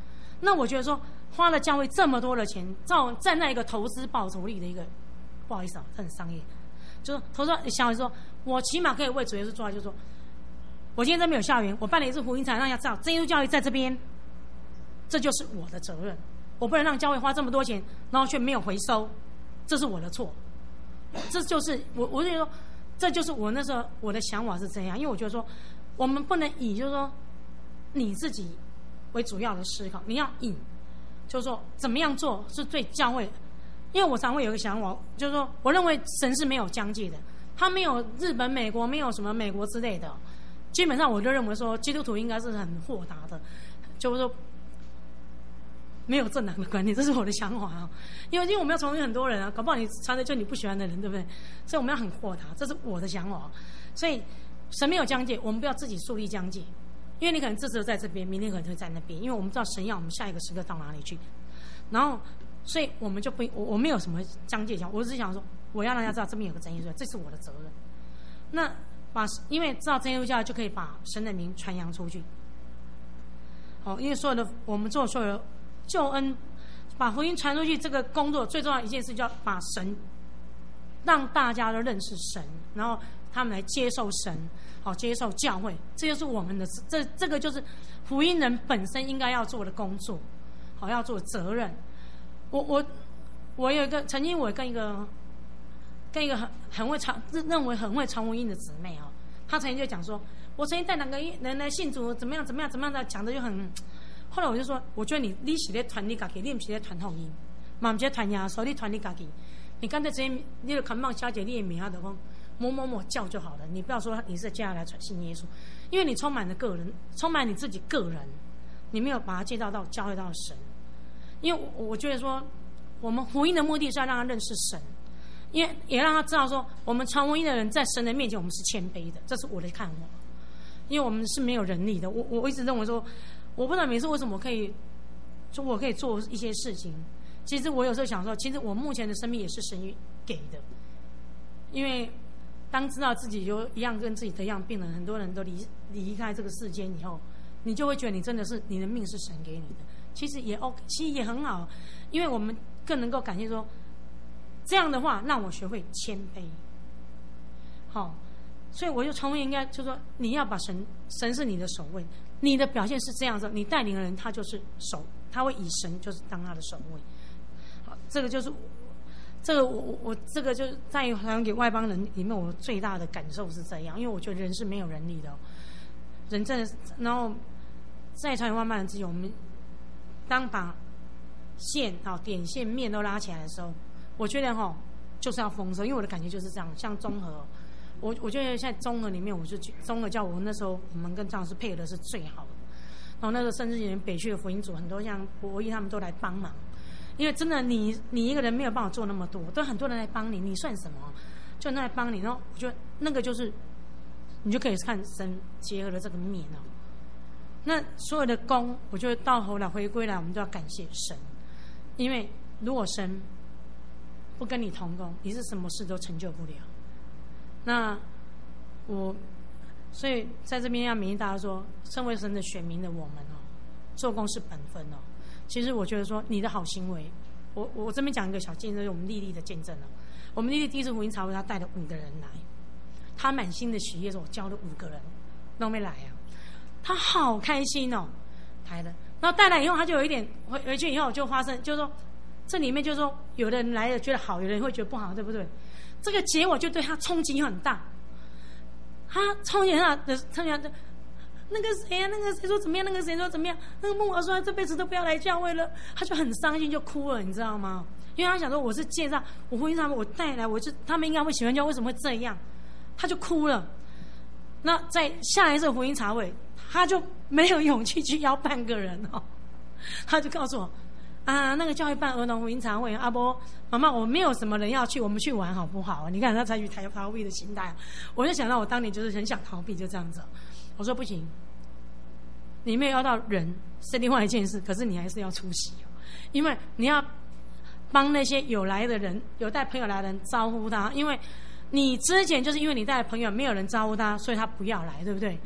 那我觉得说，花了教会这么多的钱，照站在一个投资报酬率的一个，不好意思啊，这很商业，就是投资小孩说，我起码可以为主耶稣做到，就是说，我今天这边有校园，我办了一次福音场，让大家知道真耶稣教会在这边，这就是我的责任。我不能让教会花这么多钱，然后却没有回收，这是我的错。这就是我，我就说，这就是我那时候我的想法是这样，因为我觉得说，我们不能以就是说你自己为主要的思考，你要以就是说怎么样做是对教会。因为我常会有一个想法，就是说，我认为神是没有疆界的，他没有日本、美国，没有什么美国之类的。基本上，我就认为说，基督徒应该是很豁达的，就是说。没有政党的观念，这是我的想法啊。因为因为我们要从很多人啊，搞不好你传的就你不喜欢的人，对不对？所以我们要很豁达，这是我的想法。所以神没有疆界，我们不要自己树立疆界，因为你可能这时候在这边，明天可能会在那边，因为我们知道神要我们下一个时刻到哪里去。然后，所以我们就不我我没有什么疆界讲，我只是想说，我要让大家知道这边有个真耶稣，这是我的责任。那把因为知道真耶稣教就可以把神的名传扬出去。好，因为所有的我们做所有的。救恩，把福音传出去，这个工作最重要的一件事，就要把神让大家都认识神，然后他们来接受神，好接受教会，这就是我们的这这个就是福音人本身应该要做的工作，好要做责任。我我我有一个曾经我跟一个跟一个很很会传认为很会传福音的姊妹啊，她曾经就讲说，我曾经带两个人来信主，怎么样怎么样怎么样的讲的就很。后来我就说，我觉得你你是在传你自己，你不是在传福音，嘛不是在传耶稣，你传你自己。你干脆直接你就看棒小姐你的名啊，就讲某某某教就好了。你不要说你是接下来传信耶稣，因为你充满了个人，充满你自己个人，你没有把它介绍到教会到神。因为我我觉得说，我们福音的目的是要让他认识神，因为也让他知道说，我们传福音的人在神的面前我们是谦卑的，这是我的看法。因为我们是没有人力的，我我一直认为说。我不知道每次为什么我可以，说我可以做一些事情。其实我有时候想说，其实我目前的生命也是神给的。因为当知道自己有一样跟自己的一样病人，很多人都离离开这个世间以后，你就会觉得你真的是你的命是神给你的。其实也 OK， 其实也很好，因为我们更能够感谢说，这样的话让我学会谦卑。好，所以我就从应该就说，你要把神神是你的首位。你的表现是这样子，你带领的人他就是守，他会以神就是当他的守卫。好，这个就是这个我我我这个就是在传给外邦人里面，我最大的感受是这样，因为我觉得人是没有人力的、哦，人真的是。然后在传给外邦人之前，我们当把线啊点线面都拉起来的时候，我觉得哈、哦、就是要丰收，因为我的感觉就是这样，像综合、哦。我我觉得在综合里面，我就综合教我那时候我们跟张老师配合的是最好的。然后那时候甚至连北区的福音组很多像博弈他们都来帮忙，因为真的你你一个人没有办法做那么多，都很多人来帮你，你算什么？就那来帮你，然后我觉得那个就是你就可以看神结合了这个面哦。那所有的功，我觉得到后来回归来，我们都要感谢神，因为如果神不跟你同工，你是什么事都成就不了。那我，所以在这边要勉励大家说，身为神的选民的我们哦，做工是本分哦。其实我觉得说，你的好行为，我我这边讲一个小见证，就是我们丽丽的见证哦。我们丽丽第一次福音茶会，她带了五个人来，她满心的喜悦说，我教了五个人都没来啊，她好开心哦，来了。然后带来以后，她就有一点回回去以后就发生，就是说这里面就是说，有的人来了觉得好，有的人会觉得不好，对不对？这个结果就对他冲击很大，他冲击很大的，冲击很大。那个谁呀、啊，那个谁说怎么样？那个谁说怎么样？那个牧儿说这辈子都不要来教会了，他就很伤心，就哭了，你知道吗？因为他想说我是介绍我福音他们，我带来，我就他们应该会喜欢教，为什么会这样？他就哭了。那在下一次福音茶会，他就没有勇气去邀半个人哦，他就告诉我。啊，那个教会办儿童福音茶会，阿波妈妈，我没有什么人要去，我们去玩好不好？你看他采取逃逃避的心态，我就想到我当年就是很想逃避，就这样子。我说不行，你没有邀到人是另外一件事，可是你还是要出席，因为你要帮那些有来的人、有带朋友来的人招呼他，因为你之前就是因为你带朋友没有人招呼他，所以他不要来，对不对？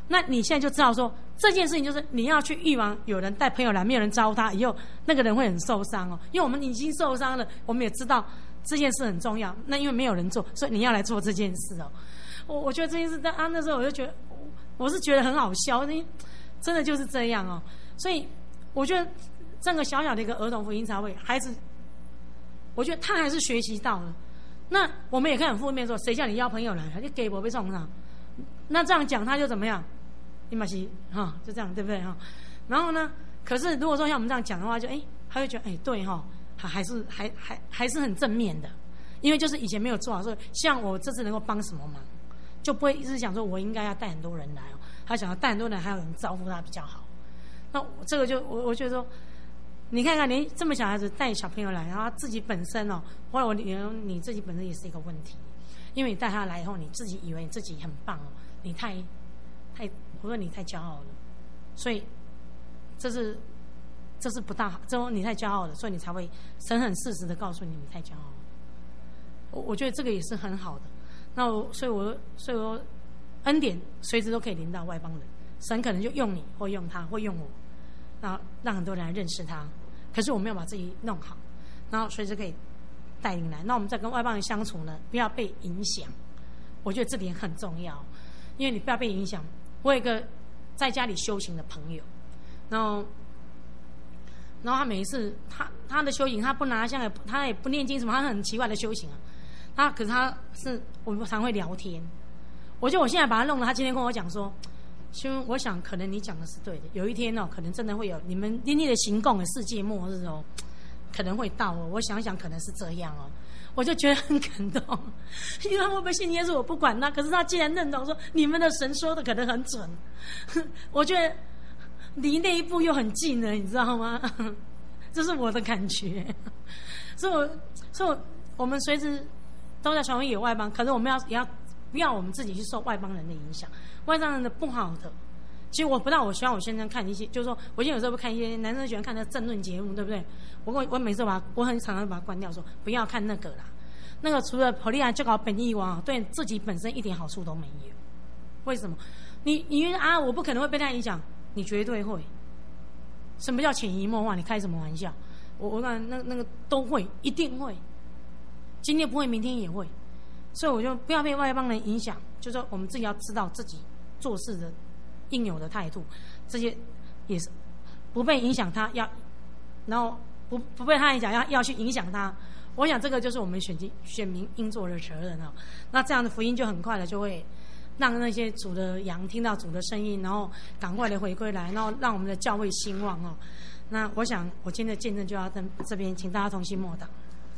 那你现在就知道说这件事情就是你要去预防有人带朋友来，没有人招他，以后那个人会很受伤哦。因为我们已经受伤了，我们也知道这件事很重要。那因为没有人做，所以你要来做这件事哦。我我觉得这件事在啊那时候我就觉得，我是觉得很好笑，因为真的就是这样哦。所以我觉得这个小小的一个儿童福音茶会，孩子，我觉得他还是学习到了。那我们也可以很负面说，谁叫你邀朋友来，你给我被送上，那这样讲他就怎么样？你马西哈，就这样对不对哈？然后呢，可是如果说像我们这样讲的话，就哎，他会觉得哎，对哈，还还是还还还是很正面的，因为就是以前没有做好，所以像我这次能够帮什么忙，就不会一直想说我应该要带很多人来哦，他想要带很多人，还有人招呼他比较好。那这个就我我觉得说，你看看连这么小孩子带小朋友来，然后他自己本身哦，或者我你你自己本身也是一个问题，因为你带他来以后，你自己以为你自己很棒哦，你太太。我说你太骄傲了，所以这是这是不大好。这你太骄傲了，所以你才会神很事实的告诉你你太骄傲了。我我觉得这个也是很好的。那我所以我所以我恩典随时都可以临到外邦人，神可能就用你或用他或用我，然后让很多人来认识他。可是我没有把自己弄好，然后随时可以带领来。那我们在跟外邦人相处呢，不要被影响。我觉得这点很重要，因为你不要被影响。我有一个在家里修行的朋友，然后，然后他每一次他他的修行，他不拿香，也他也不念经什么，他很奇怪的修行啊。他可是他是我们常会聊天，我觉得我现在把他弄了。他今天跟我讲说，兄，我想可能你讲的是对的，有一天哦，可能真的会有你们你的行供的世界末日哦，可能会到哦。我想想，可能是这样哦。我就觉得很感动，因为他会不会信耶稣我不管他，可是他既然认同说你们的神说的可能很准，我觉得离那一步又很近了，你知道吗？这是我的感觉。所以我，所以我，我们随时都在传福音有外邦，可是我们要也要不要我们自己去受外邦人的影响，外邦人的不好的。其实我不知道，我希望我先生看一些，就是说，我现在有时候会看一些男生喜欢看的政论节目，对不对？我我我每次把我很常常把它关掉，说不要看那个啦。那个除了普利亚就搞本意王，对自己本身一点好处都没有。为什么？你你啊，我不可能会被他影响，你绝对会。什么叫潜移默化？你开什么玩笑？我我看那那个都会，一定会。今天不会，明天也会。所以我就不要被外邦人影响，就说我们自己要知道自己做事的应有的态度，这些也是不被影响他要，然后不不被他影响要要去影响他。我想这个就是我们选选民应做的责任哦。那这样的福音就很快的就会让那些主的羊听到主的声音，然后赶快的回归来，然后让我们的教会兴旺哦。那我想我今天的见证就要在这边，请大家同心默祷。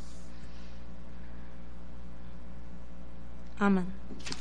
阿们。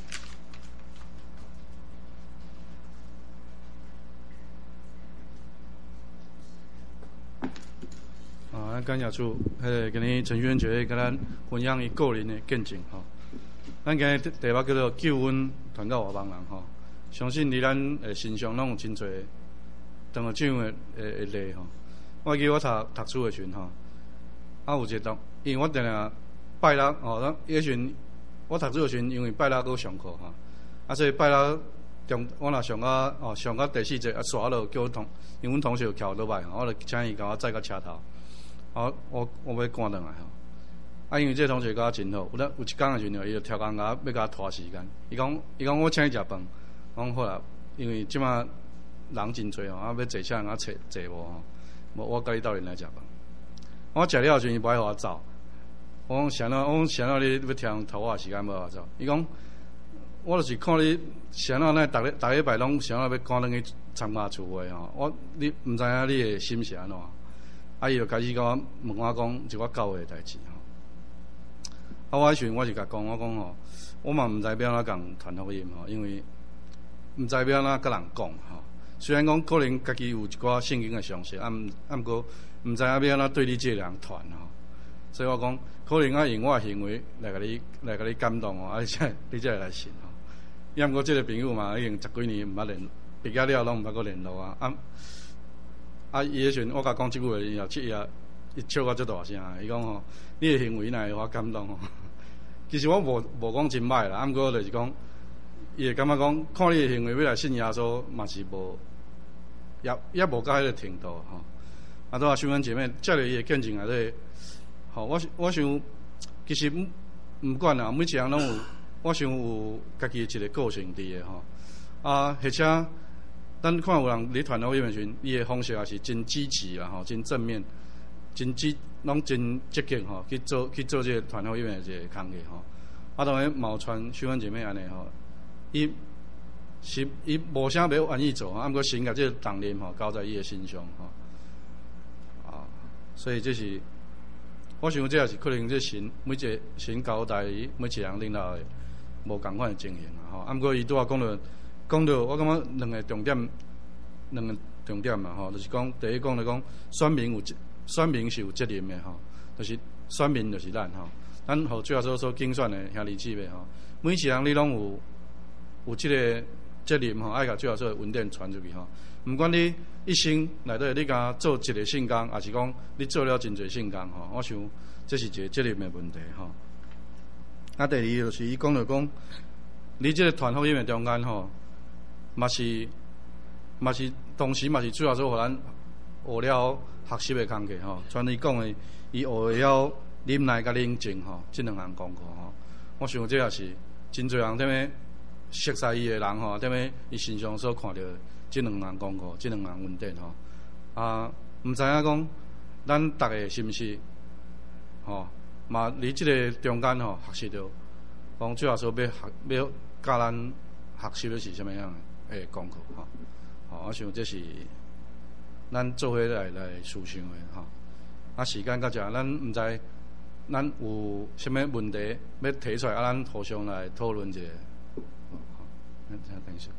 啊，咱感谢主，迄个今日陈宣爵跟咱分享伊个人的见证吼。咱今日题目叫做救恩传到外邦人吼，相信伫咱诶身上拢有真侪长个种诶诶诶例吼。我记得我读读书诶时阵吼，啊有一个当，因为我定定拜六吼，咱迄时我读书诶时阵，因为拜六搁上课吼，啊所以拜六中我若上到哦上到第四节啊，煞落叫同因阮同学翘倒摆吼，我就请伊甲我载到车头。哦，我我要赶转来吼，啊，因为这个同学甲我真好，有得有一天的时阵，伊就超工甲要甲我拖时间。伊讲，伊讲我请伊食饭，我讲好啦，因为即马人真多吼，啊要坐车人啊坐坐无吼，无我甲你斗阵来食饭。我食了时阵，伊不爱互我走，我讲谁哪，我讲谁哪你要听拖我时间无我走。伊讲，我就是看你谁哪那逐日逐礼拜拢谁哪要赶转去参加聚会吼，我你毋知影你的心是安怎。啊！伊就开始甲我问我讲一寡教会诶代志吼。啊，我迄时阵我是甲讲，我讲吼，我嘛毋知要安怎共传福音吼，因为毋知要安怎甲人讲吼。虽然讲可能家己有一寡圣经诶常识，啊毋啊毋过毋知影要安怎对你这个人传吼。所以我讲，可能我用我诶行为来甲你来甲你感动哦，啊，你才你才会来信吼。伊毋过即个朋友嘛，已经十几年毋捌联，毕业了拢毋捌过联络啊。啊啊！伊迄时阵，我甲讲即句话，伊也伊也伊笑我足大声。伊讲吼，你诶行为哪会互我感动吼？其实我无无讲真歹啦，啊，毋过就是讲， 伊会感觉讲，看你的行为要来信耶稣，嘛是无，也也无到迄个程度吼。啊，拄啊，兄弟姐妹，照着伊的见证内底，吼，我我想，其实毋毋管啊，每一人拢有，我想有家己一个个性伫的吼。啊，而且咱看有人伫传福音的时阵，伊的方式也是真积极啦吼，真正面，真积，拢真积极吼，去做去做这个传福音的这个工作吼。啊，当然毛传兄弟姐妹安尼吼，伊是伊无啥要愿意做，啊，毋过神甲这个重任吼交在伊的身上吼。啊，所以这是我想这也是可能这神每一个神交代每一个人领导的无共款的情形啊吼。啊，毋过伊拄仔讲到讲到，我感觉两个重点，两个重点嘛吼，就是讲第一讲就讲选民有选民是有责任的吼，就是选民就是咱吼。咱互最后所所竞选的兄弟姊妹吼，每一人你拢有有即个责任吼，爱甲最后所稳定传出去吼。毋管你一生内底你甲做一个圣工，还是讲你做了真侪圣工吼，我想这是一个责任的问题吼。啊，第二就是伊讲到讲，你即个传福音的中间吼，嘛是嘛是同时嘛是最后所互咱学了学习的工课吼。像伊讲的，伊学了。忍耐甲冷静吼，即两项功课吼，我想这也是真侪人踮咧熟悉伊的人吼，踮咧伊身上所看到即两项功课，即两项问题吼。啊，毋知影讲咱逐个是毋是吼，嘛伫即个中间吼学习到，讲最后说要学要教咱学习的是啥物样诶功课吼。吼，我想这是咱做伙来来思想的吼。啊，时间到遮，咱毋知。咱有啥物问题要提出来，啊，咱互相来讨论一下。好，咱等一下。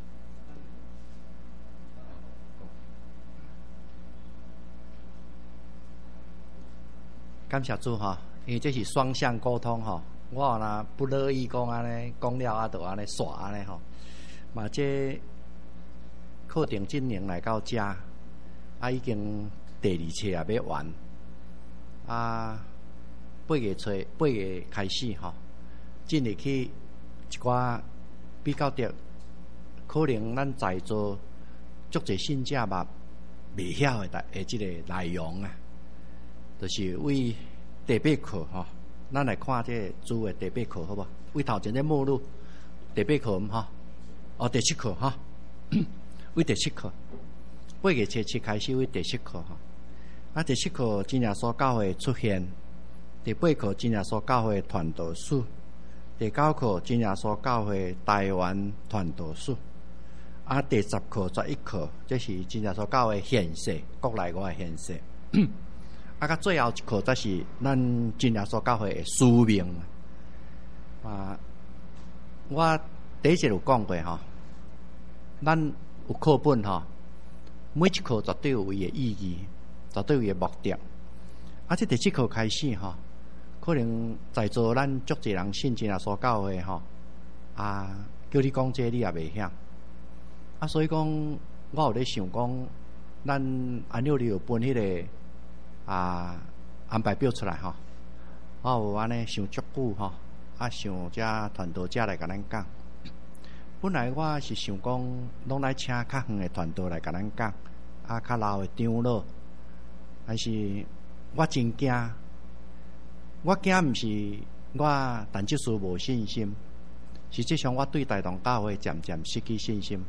感谢主哈，因为这是双向沟通哈。我若不乐意讲安尼，讲了啊，就安尼煞安尼吼。嘛，这课程今年来到遮，啊，已经第二册也要完，啊。八月初八月开始吼，进入去一寡比较着，可能咱在座足侪信者嘛未晓的诶，即个内容啊，就是为第八课吼，咱来看这个主的第八课好无？为头前的目录第八课吼，哦第七课哈，为第七课，八月初七开始为第七课吼，啊第七课真正所教会出现。第八课真耶稣教会传道史，第九课真耶稣教会台湾传道史，啊，第十课、十一课，这是真耶稣教会现世国内外现世，啊，甲最后一课则是咱真耶稣教会的使命。啊，我第一节有讲过吼，咱有课本吼，每一课绝对有伊的意义，绝对有伊的目的。啊，这第七课开始吼。可能在座咱足侪人信真耶稣教会吼，啊，叫你讲这你也袂晓，啊，所以讲我有咧想讲，咱按照你有分迄个啊安排表出来吼，我有安尼想足久吼，啊，想遮传道者来甲咱讲。本来我是想讲，拢来请较远的传道来甲咱讲，啊，较老的长老，但是我真惊。我惊毋是我但即事无信心，实际上我对台东教会渐渐失去信心。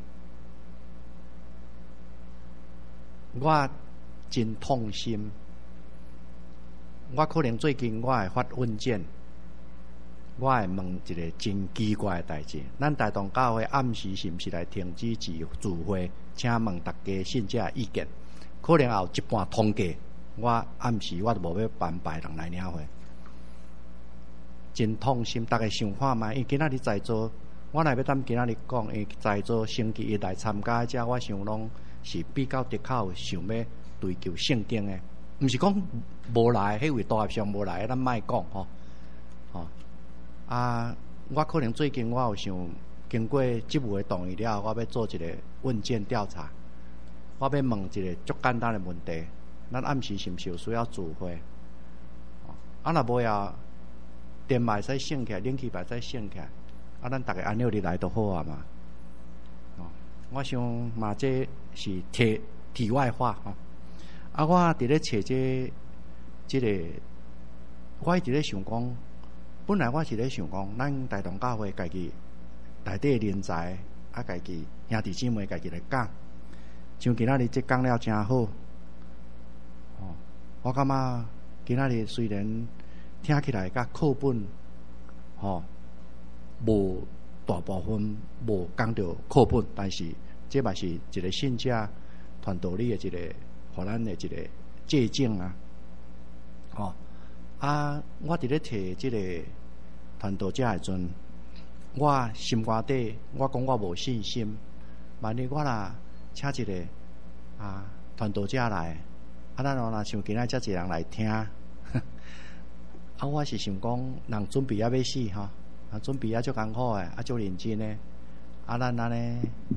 我真痛心，我可能最近我会发问卷，我会问一个真奇怪的代志：咱台东教会暗时是毋是来停止聚聚会？请问大家信者意见。可能也有一半统计，我暗时我都无要安排人来领会。真痛心，大家想看卖？因为今仔日在座，我来要等今仔日讲，因为在座星期一来参加者，我想拢是比较直口想要追求圣经的，毋是讲无来，迄位大合上无来，咱莫讲吼。吼啊，我可能最近我有想经过职务的动议了，我要做一个问卷调查，我要问一个足简单的问题：咱暗时是毋是有需要聚会？啊，若无呀？电袂使省起来，冷气袂使省起来， 啊，咱大家按照入来就好啊嘛。哦，我想嘛，这是题题外话吼。啊，我伫咧找这这个，我一直咧想讲，本来我是咧想讲，咱大同教会家己内底人才，啊，家己兄弟姊妹家己来讲，像今仔日这讲了真好。哦，我感觉今仔日虽然听起来甲课本，吼、哦，无大部分无讲到课本，但是这嘛是一个信者传道理的一个，互咱的一个借鉴啊。哦，啊，我伫咧摕即个传道者的阵，我心肝底，我讲我无信心。万一我若请一个啊传道者来，啊，咱若像今仔遮一人来听，啊，我是想讲，人准备啊要死吼，啊，准备啊足艰苦诶，啊足认真诶，啊，咱安尼，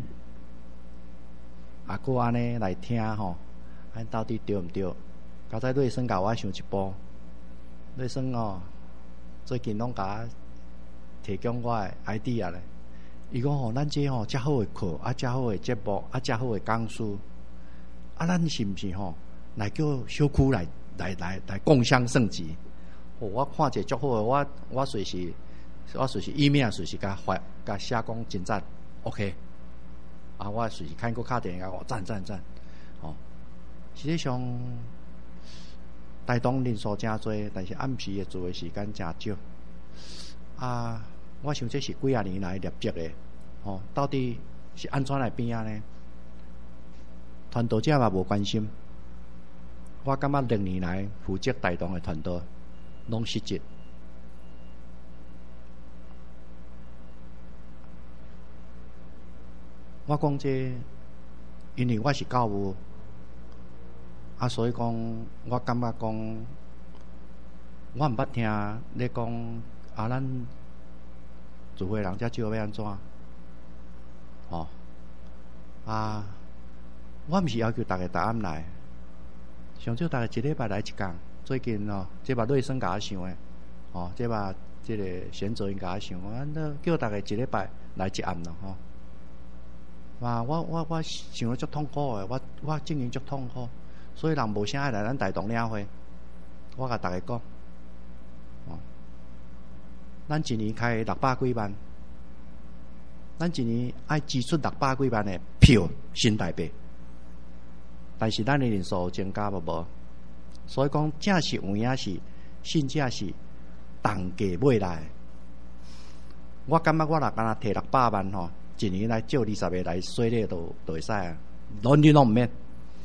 啊，佫安尼来听吼，啊，到底对毋对？刚才瑞生甲我想一步，瑞生哦，最近拢甲我提供我诶 idea 咧。伊讲吼，咱这吼遮好诶课，啊，遮好诶节目，啊，遮好诶讲师，啊，咱是毋是吼来叫小区来来来来共襄盛举？哦，我看者足好诶，我我随时我随时 email 随时甲发甲写讲真赞 ，OK。啊，我随时看过卡电甲我赞赞赞，哦，实际上。台东人数真多，但是暗时的做的时间真少。啊，我想这是几啊年来累积的，哦，到底是安怎来变啊呢？传道者嘛无关心，我感觉两年来负责台东的传道拢失职。我讲这，因为我是教务。啊，所以讲，我感觉讲，我毋捌听你讲啊，咱聚会人遮少要安怎？哦，啊，我毋是要求大家答案来，上少大家一礼拜来一工。最近哦，这把瑞生甲我想诶，哦，这把这个选择因甲我想，我叫大家一礼拜来一暗咯，吼。嘛，我我我想了足痛苦诶，我我经营足痛苦。所以人无啥爱来咱台东领会，我甲大家讲，哦，咱一年开六百几万，咱一年爱支出六百几万的票新台币，但是咱的人数增加无无？所以讲正是有影是，信者是同价买来。我感觉我若敢若摕六百万吼，一年来借二十个来洗礼都都会使啊，拢你拢毋免。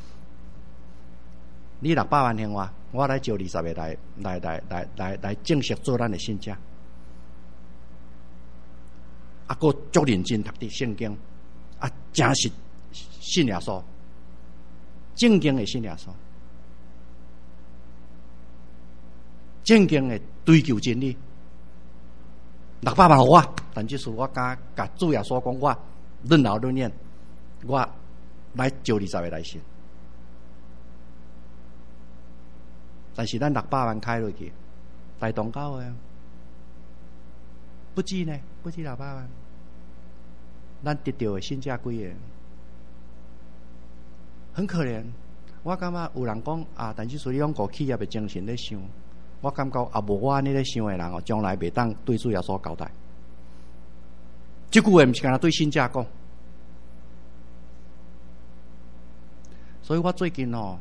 你六百万还我，我来招二十个来来来来来来正式做咱的信者，啊，佫足认真读伫圣经，啊，真实信耶稣，正经的信耶稣，正经的追求真理。六百万互我，但即是我敢甲主耶稣讲，我论老论验，我来招二十个来信。但是咱六百万开落去，台东教会不止呢，不止六百万，咱得到的信者几个，很可怜。我感觉有人讲啊，但是属于用个企业的精神咧想，我感觉啊，无我安尼咧想的人哦，将来袂当对主耶稣交代。这句话毋是干那对信者讲，所以我最近哦。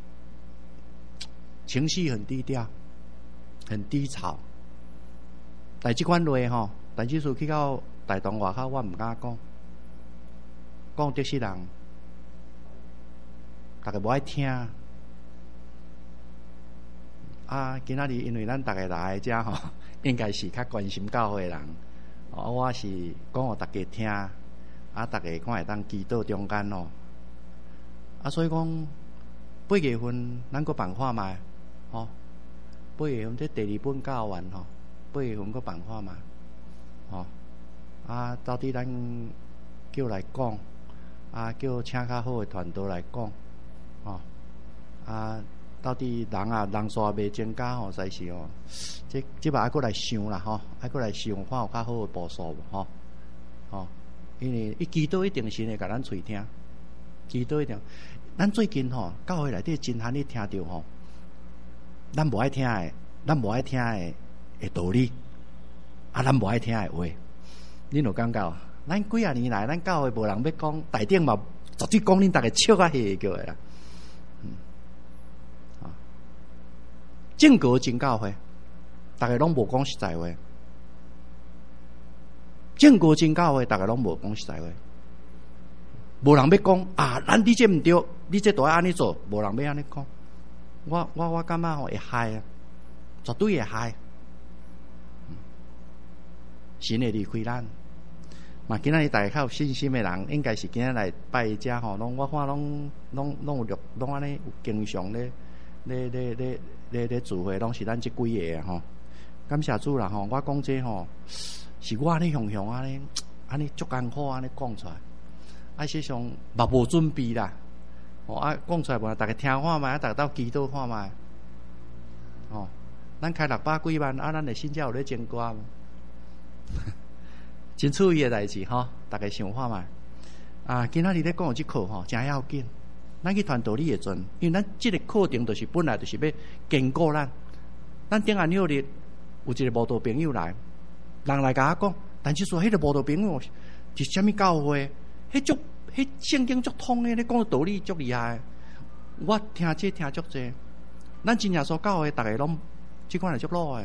情绪很低调，很低潮。但这款话吼，但即使去到台东外口，我唔敢讲，讲这些人，大家无爱听。啊，今仔日因为咱大家来遮吼，应该是较关心教会的人。哦，我是讲互大家听，啊，大家看会当祈祷中间咯。啊，所以讲八月份咱个办法嘛。吼、哦，八月份这第二本教完吼，八月份个办法嘛，吼、哦，啊，到底咱叫来讲，啊，叫请较好的团队来讲，吼、哦，啊， 到底人啊人数未增加吼，实是哦，这这把爱过来想啦吼，爱过来想看有较好的步数无吼，吼，因为伊祈祷一定是会甲咱喙听，祈祷一定。咱最近吼，教会内底真罕你听到吼，咱无爱听的，咱无爱听的的道理，啊，咱无爱听的话，恁有感觉？咱几啊年来，咱教会无人要讲，大顶嘛，绝对讲恁逐个笑啊嘿叫的啦。嗯，啊，正果真教会，逐个拢无讲实在话。正果真教会，逐个拢无讲实在话。无人要讲啊，咱你这毋对，你这都要安尼做，无人要安尼讲。我我我感觉吼会害啊，绝对会害。神会离开咱。嘛，今仔日大家较有信心的人，应该是今仔来拜遮吼，拢我看拢拢拢有录，拢安尼有经常咧咧咧咧咧咧聚会，拢是咱即几个啊吼。感谢主啦吼，我讲这吼，是我安尼雄雄安尼安尼足艰苦安尼讲出来。啊，实际上嘛无准备啦，哦啊，讲出来无，大家听看卖，啊，大家斗祈祷看卖，哦，咱开六百几万，啊，咱的身价有咧增加，真趣味的代志吼，大家想看卖。啊，今仔日咧讲即课吼，真要紧，咱去传道理的阵，因为咱即个课程就是本来就是要坚固咱。咱顶下六日有一个慕道朋友来，人来甲我讲，但是说迄个慕道朋友是啥物教会？迄足，迄圣经足通诶，你讲道理足厉害。我听这听足济，咱真耶稣教诶，逐个拢即款系足老诶，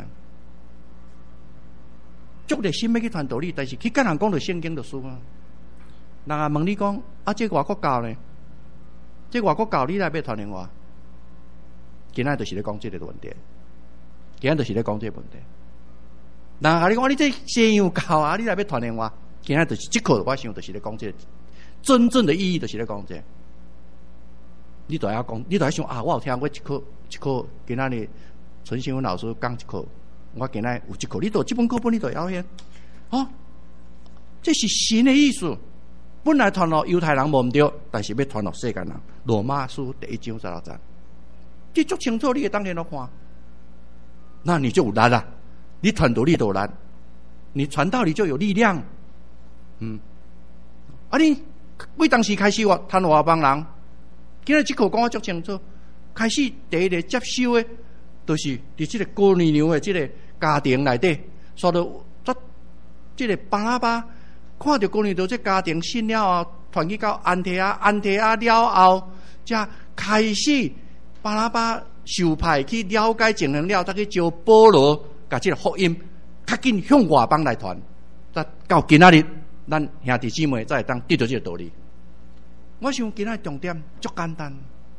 足热心要去传道理，但是去跟人讲着圣经就输啊。人啊问你讲，啊，这外国教呢？这外国教你来要传令我？今仔就是咧讲这个问题，今仔就是咧讲这个问题。人啊，你讲你这西洋教啊，你来要传令我？今仔就是即课，我想就是咧讲这个真正的意义，就是咧讲这个。你都要讲，你都要想啊！我有听过一课，一课今仔日陈新文老师讲一课，我今仔有一课，你都这本课本你都要晓哦。这是神的意思。本来传到犹太人无毋对，但是要传到世间人。罗马书第一章十六节，这足清楚，你会当然都看。那你就有力啦，你传道理就有力，你传道理就有力量。嗯，啊你为当时开始我谈话帮人，今日即课讲啊足清楚。开始第一个接收的，就是伫即个哥尼流的即个家庭内底，说到这即个巴拿巴看到哥尼流这家庭信了后，传去到安提阿，安提阿了后，才开始巴拿巴受派去了解情形了，再去招保罗，甲即个福音较紧向外邦来传，再到今仔日。咱兄弟姊妹才会当得到这个道理。我想今仔重点足简单，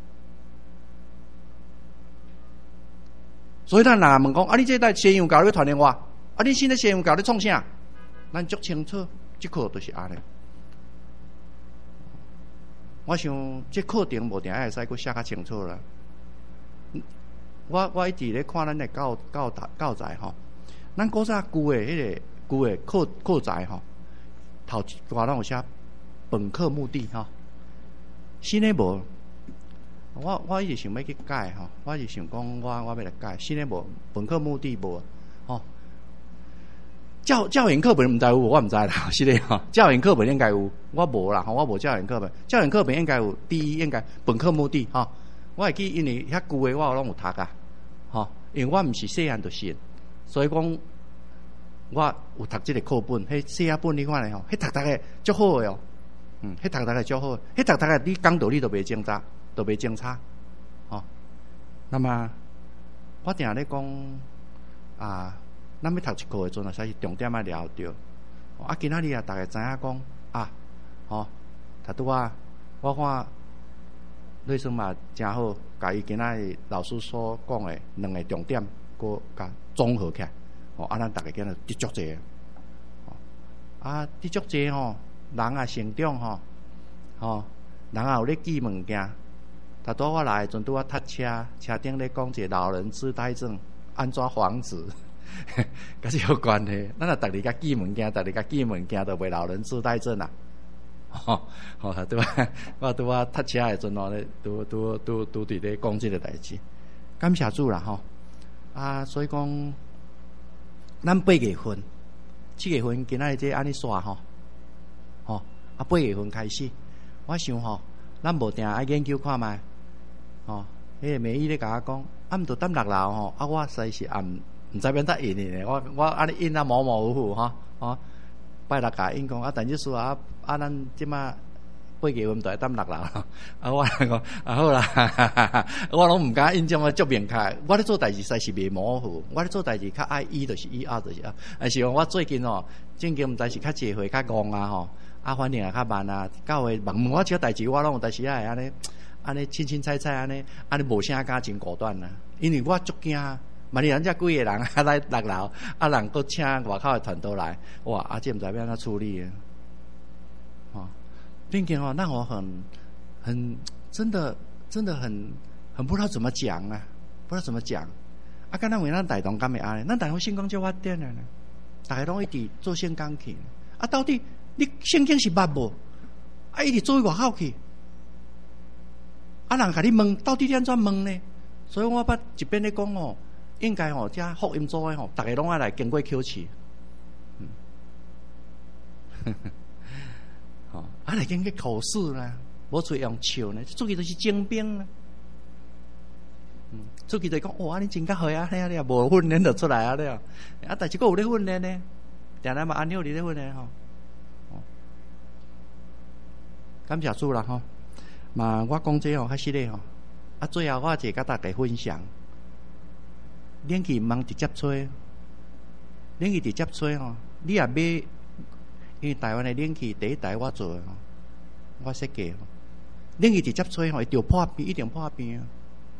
所以咱人问讲：啊，你这代西洋教你传令我，啊，你现在西洋教你创啥？咱足清楚，这课就是安尼。我想这课程无定爱会使佫写较清楚啦。我我一直咧看咱的教教教材吼，咱古早旧的迄个旧的课课材吼。头一段拢有写本课目的吼，新的无，我我一直想要去改吼，我一直想讲我我要来改，新的无本课目的无吼。教教研课本毋知有无，我毋知啦，是咧吼。教研课本应该有，我无啦吼，我无教研课本。教研课本应该有，第一应该本课目的吼。我会记，因为遐旧的我拢有读啊，吼，因为我毋是细汉就信，所以讲。我有读这个课本，迄写啊本你看咧吼，迄读读个足好诶哦，嗯，迄读读个足好，迄读读个你讲道理都袂挣扎，都袂挣扎，吼。那么我定咧讲啊，咱要读一课诶阵啊，才是重点啊了着。啊，今仔日啊，大家知影讲啊，吼，读拄啊，我看瑞生嘛真好，甲伊今仔日老师所讲诶两个重点，搁甲综合起来。哦，啊，咱大家今日得足济，哦，啊，得足济吼，人啊成长吼，吼，人啊有咧记物件。他拄我来，阵拄我读车，车顶咧讲一个老人痴呆症，安怎防止？甲是有关系。咱若逐日甲记物件，逐日甲记物件，就袂老人痴呆症啦。吼，吼，拄我我拄我读车诶阵吼咧，拄拄拄拄伫咧讲即个代志。 感谢主啦吼。啊，所以讲，咱八月份、七月份今仔日这安尼刷吼，吼啊八月份开始，我想吼，咱无定爱研究看卖，吼，迄个美伊咧甲我讲，啊毋着等六楼吼，啊我实在是也毋毋知免得印呢，我我安尼印啊模模糊糊吼，吼，拜六甲印讲啊，但即说啊啊咱即马。八月份就爱等六楼，啊！我讲啊好啦，我拢毋敢印种啊足明确。我咧做代志实在是袂模糊，我咧做代志较爱一就是一，二就是二。啊是讲我最近哦，正经毋知是较济岁较戆啊吼，啊反正也较慢啊。到位问问我即个代志，我拢有代志啊会安尼安尼清清彩彩安尼安尼无啥敢真果断啊。因为我足惊，万一人家几个人啊来六楼，啊人佫请外口的团队来，哇！啊这毋知要安怎处理啊？哦。并且哦，让我很、很真的、真的很、很不知道怎么讲啊，不知道怎么讲。啊，刚才为咱大同敢会安尼？咱大同圣光就发展了呢，大家拢一直做圣光去。啊，到底你圣经是捌无？啊，一直做外口去。啊，人甲你问，到底你安怎问呢？所以我捌一边咧讲哦，应该哦，遮福音组诶吼，大家拢爱来经过口试。嗯。哦，啊来经过考试啦，无做用笑呢，出去就是精兵啦。嗯，出去就讲哦，安尼真较好啊，你啊你啊无训练就出来啊了，啊但是佫有咧训练呢，定然嘛安尼有咧训练吼。哦，感谢主啦吼，嘛我讲这吼较实咧吼，啊最后我就甲大家分享，恁去毋通直接吹，恁去直接吹吼，你也买。因为台湾的冷气第一台我做的吼，我设计吼，冷气直接吹吼，一定破边，一定破边啊！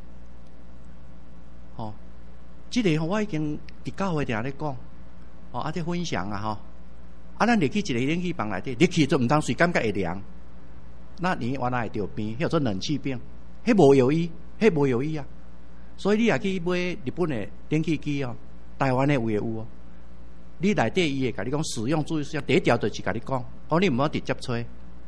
吼，即个吼我已经伫教会定咧讲，吼啊伫分享啊吼，啊咱入去一个冷气房内底，入去就毋当随感觉会凉，那你原来会着边，迄叫做冷气病，迄无有意，迄无有意啊！所以你也去买日本的冷气机哦，台湾的有诶有哦。你内底伊会甲你讲使用注意事项，第一条就是甲你讲，讲你毋好直接吹。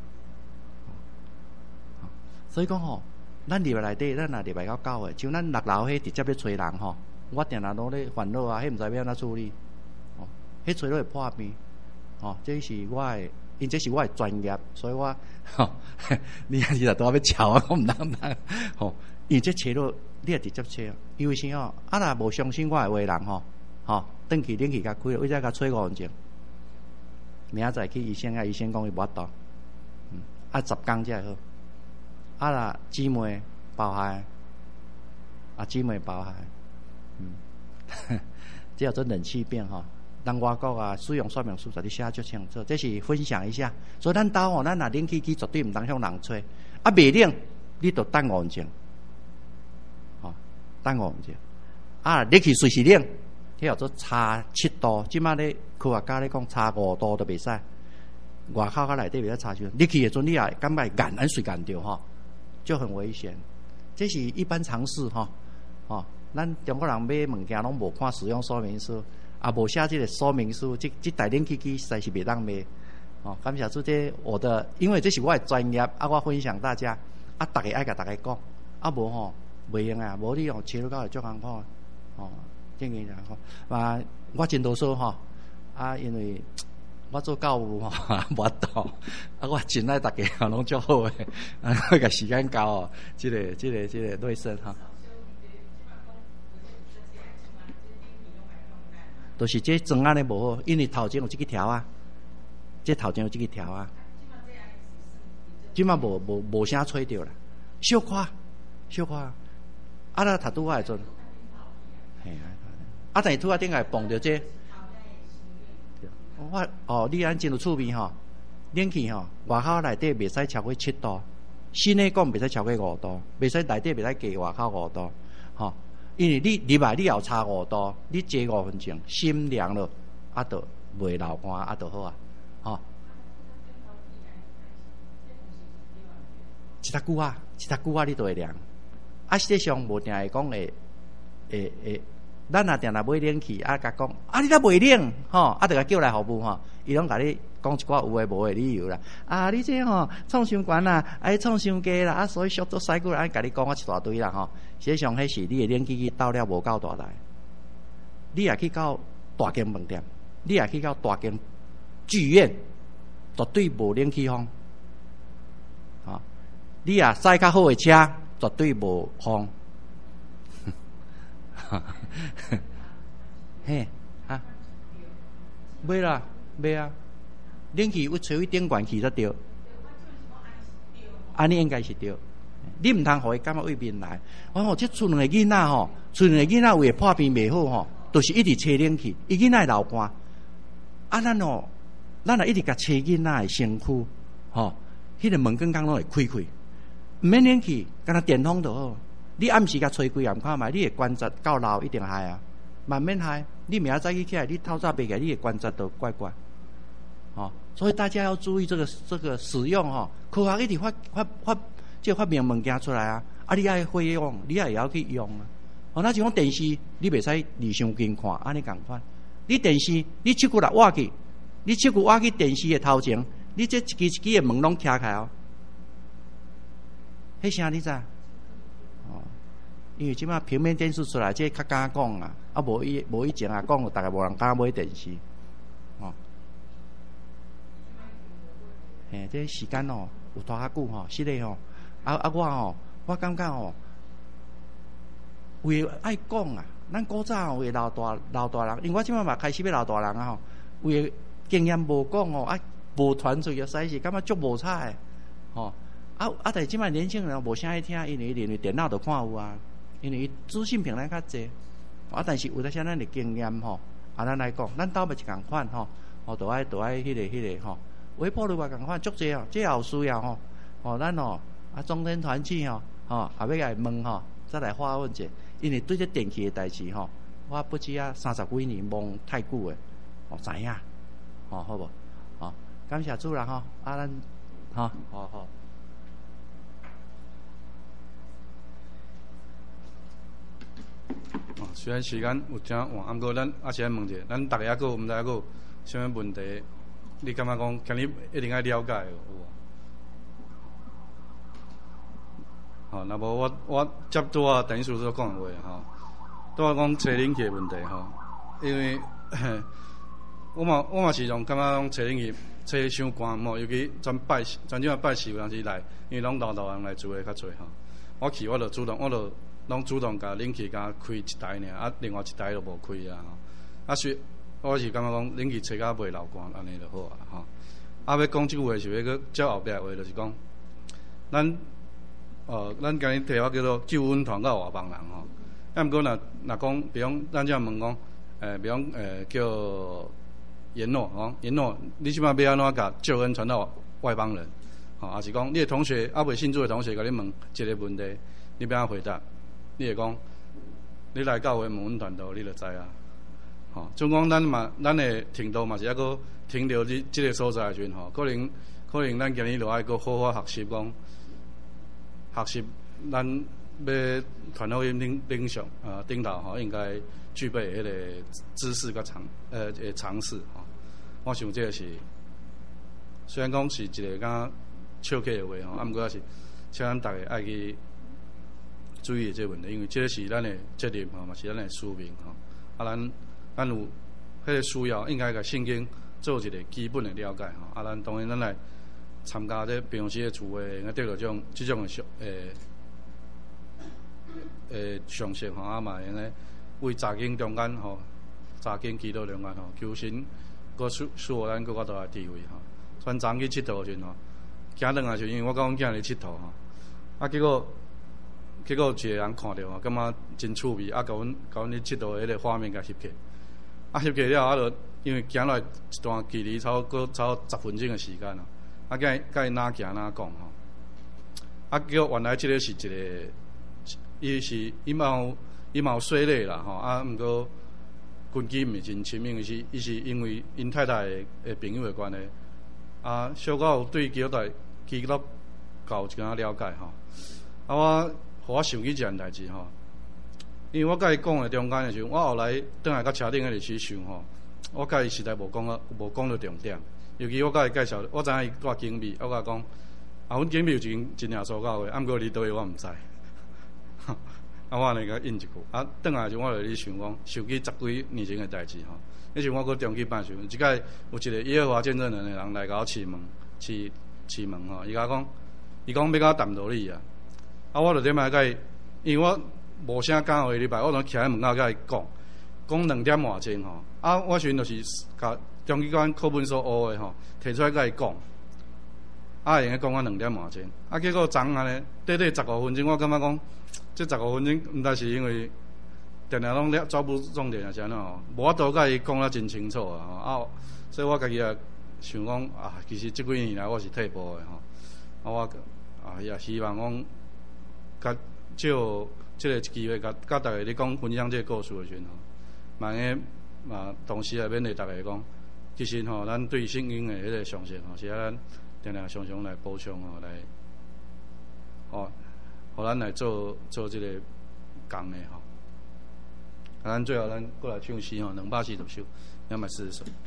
所以讲吼，咱入来内底，咱若入来到教会，像咱六楼迄直接咧吹人吼，我定定拢咧烦恼啊，迄毋知要安怎处理。哦，迄吹落会破边。哦，这是我诶，因这是我诶专业，所以我吼，你啊，你若拄要吵啊，我毋当毋当。吼，因为这吹落你也直接吹，因为啥哦？啊，若无相信我诶话人吼。吼，转去冷气甲开，为则甲吹五分钟，明仔载去医生啊，医生讲伊无法度，嗯，啊十工才会好，啊啦姊妹包害，啊姊妹包害，嗯，这叫做冷气病吼，咱外国啊使用说明书在你写足清楚，这是分享一下，所以咱兜吼，咱若冷气机绝对毋通向人吹，啊袂冷，你就等五分钟，吼，等五分钟，啊你去随时冷。迄叫做差七度，即马咧科学家咧讲差五度都袂使，外口甲内底袂使差少。你去诶阵，你也感觉感恩水感着吼，就很危险。这是一般常识吼，吼，咱中国人买物件拢无看使用说明书，啊无写即个说明书，即即台冷气机实在是袂当买。哦，感谢主，这我的，因为这是我诶专业，啊我分享大家，啊大家爱甲大家讲，啊无吼袂用啊，无你吼切入到会足艰苦，哦。正经人吼，啊，我真多数吼，啊，因为我做教务吼，无法度，啊，我真爱大家吼拢足好诶，啊，我甲时间交哦，即个、即个、即个内生哈，都是这装安尼无好，因为头前有即个条啊，这头前有即个条啊，即马无无无啥吹着啦，小夸小夸，啊，那头拄我会阵，嘿啊。啊！但是拄仔顶下碰着这，我哦，你安真有趣味吼。冷气吼，外口内底袂使超过七度，室内讲袂使超过五度，袂使内底袂使加外口五度，吼。因为你入来你要差五度，你坐五分钟，心凉了，啊，就袂流汗，啊，就好啊，吼。一搭久啊，一搭久啊，你就会凉。啊，实际上无定会讲会会会。 咱若定定买冷气，啊，甲讲啊，你若袂冷，吼，啊，着甲叫来服务吼，伊拢甲你讲一寡有诶无诶理由啦。啊，你这吼创伤悬啦，啊，创伤低啦，啊，所以俗做西久啦，安甲你讲啊一大堆啦吼。实际上，迄是你诶冷气机斗了无够大台，你也去到大间饭店，你也去到大间剧院，绝对无冷气风。啊，你也驶较好诶车，绝对无风。嘿，啊，买啦，买啊！冷气有吹电管气才对，安尼应该是对。你毋通互伊感觉为面来。我吼，即厝两个囡仔吼，厝两个囡仔为破病袂好吼，都、就是一直吹冷气，伊囡仔流汗。啊，咱哦，咱若一直甲吹囡仔诶身躯，吼，迄、那个门刚刚拢会开开，毋免冷气，干那电风就好。你暗时甲吹开暗看觅，你诶关节够老一定害啊，慢慢害。你明仔早起起来，你透早爬起来，你诶关节都怪怪。哦，所以大家要注意这个这个使用哦。科学一直发发发即发明物件出来啊，啊你爱会用，你也要去用啊。哦，那就讲电视，你袂使离伤近看，安尼共款。你电视，你手骨来挖去，你手骨挖去电视诶头前，你这一支一支诶门拢徛开哦。迄声你知？哦，因为即摆平面电视出来，这较敢讲啊，啊无以无以前啊讲，大概无人敢买电视。哦。嘿，这时间哦，有拖较久吼，是嘞吼。啊啊，我吼，我感觉吼，为爱讲啊，咱古早为老大老大人，因为我即摆嘛开始要老大人啊吼，为经验无讲哦，啊无传出去，实是感觉足无彩诶，吼。啊啊！但即摆年轻人无啥爱听，因为连电脑都看有啊，因为资讯平台较济。啊，但是有得些咱的经验吼，啊，咱来讲，咱倒袂是共款吼，吼，都爱都爱迄个迄个吼，微波炉嘛共款，足济哦，这也有需要吼，吼，咱哦啊中天团契吼，吼，也要来问吼，再来发问者，因为对这电器的代志吼，我不知啊三十几年忙太久诶，哦知影，吼好无？吼，感谢主人吼，啊咱，吼，好好。 哦，虽然时间有真晚，毋过咱还是爱问者，咱逐个还佫毋知还佫啥物问题？你感觉讲，今日一定爱了解有无？吼，若无我我接拄啊，陈叔所讲诶话吼，拄啊讲吹冷气诶问题吼，因为我嘛我嘛是用感觉讲吹冷气吹伤寒吼，尤其专拜专种拜师有当时来，因为拢老大人来住诶较侪吼，我去我就主动我就。拢主动甲冷气甲开一台尔，啊，另外一台都无开啊吼。啊，是我是感觉讲冷气吹甲袂流汗，安尼就好啊吼。啊，要讲即句话是要去照后壁话，就是讲，咱呃，咱今日题目叫做救温团到外邦人吼。啊，毋过若若讲，比方咱只问讲，诶，比方诶叫言诺吼，言诺，你即摆要安怎甲救恩传到外邦人？吼，也是讲你诶同学啊未信主诶同学甲你问一个问题，你要安怎回答？你会讲，你来教会问阮传道，你就知啊。吼，总讲咱嘛，咱的程度嘛是还佫停留伫即个所在时阵吼，可能可能咱今日就爱佫好好学习讲，学习咱要传福音领领袖啊顶头吼，应该具备迄个知识甲常呃诶常识吼。我想这个是虽然讲是一个敢笑客的话吼，啊，毋过也是请咱逐个爱去。注意这个问题，因为这是咱的责任吼，嘛是咱的使命吼。啊，咱咱有迄个需要，应该甲圣经做一个基本的了解吼。啊，咱当然咱来参加这平时的聚会，应该得到这种这种的常诶诶常识吼。啊嘛，因为为查经中间吼，查经祈祷中间吼，求神搁赐赐予咱搁较大的智慧吼。咱昨去佚佗时阵吼，行转来时，因为我甲阮囝咧佚佗吼，啊结果。结果有一个人看到吼，感觉真趣味，啊，甲阮甲阮咧佚佗迄个画面甲翕起，啊翕起了，啊就因为行来一段距离，超过超十分钟的时间咯，啊，甲伊甲伊哪行哪讲吼，啊，结果原来即个是一个，伊是伊嘛有伊嘛有细类啦吼，啊，毋过关系毋是真亲，因为是伊是因为因太太诶朋友诶关系，啊，小可有对基督徒基督教有一点了解吼，啊我。互我想起一件代志吼， 因为我甲伊讲的中间的时候，我后来转来到车顶迄个去想吼，我甲伊实在无讲啊，无讲到重点。尤其我甲伊介绍，我知影伊带警备，我甲伊讲，啊，阮警备有一间真正所教的，啊，毋过伫倒位我毋知。啊，我安尼甲应一句，啊，转来时我就咧想讲，想起十几年前的代志吼。迄时我搁中去办时，一摆有一个耶和华见证人的人来甲我试问，试试问吼，伊甲我讲，伊讲要甲我谈道理啊，啊，我就点来甲伊，因为我无啥讲话礼拜，我就徛喺门口甲伊讲，讲两点外钟吼，啊，我时阵就是甲中去馆课本所学的吼，摕出来甲伊讲，啊，会用讲我两点外钟，啊，结果昨安尼短短十五分钟，我感觉讲，这十五分钟毋但是因为。定定拢抓不重点啊，是安怎吼？无法度甲伊讲啊真清楚啊，吼啊，所以我家己也想讲啊，其实即几年来我是退步的吼，啊我啊也希望讲，甲借即个机会，甲甲大家咧讲分享即个故事的时阵吼，万一嘛同时也勉励大家讲，其实吼咱对圣经的迄个常识吼，是啊咱定定常常来补充吼，来，吼，互咱来做做即个工的吼。啊，咱最后咱过来唱诗吼，两百四十首，两百四十首。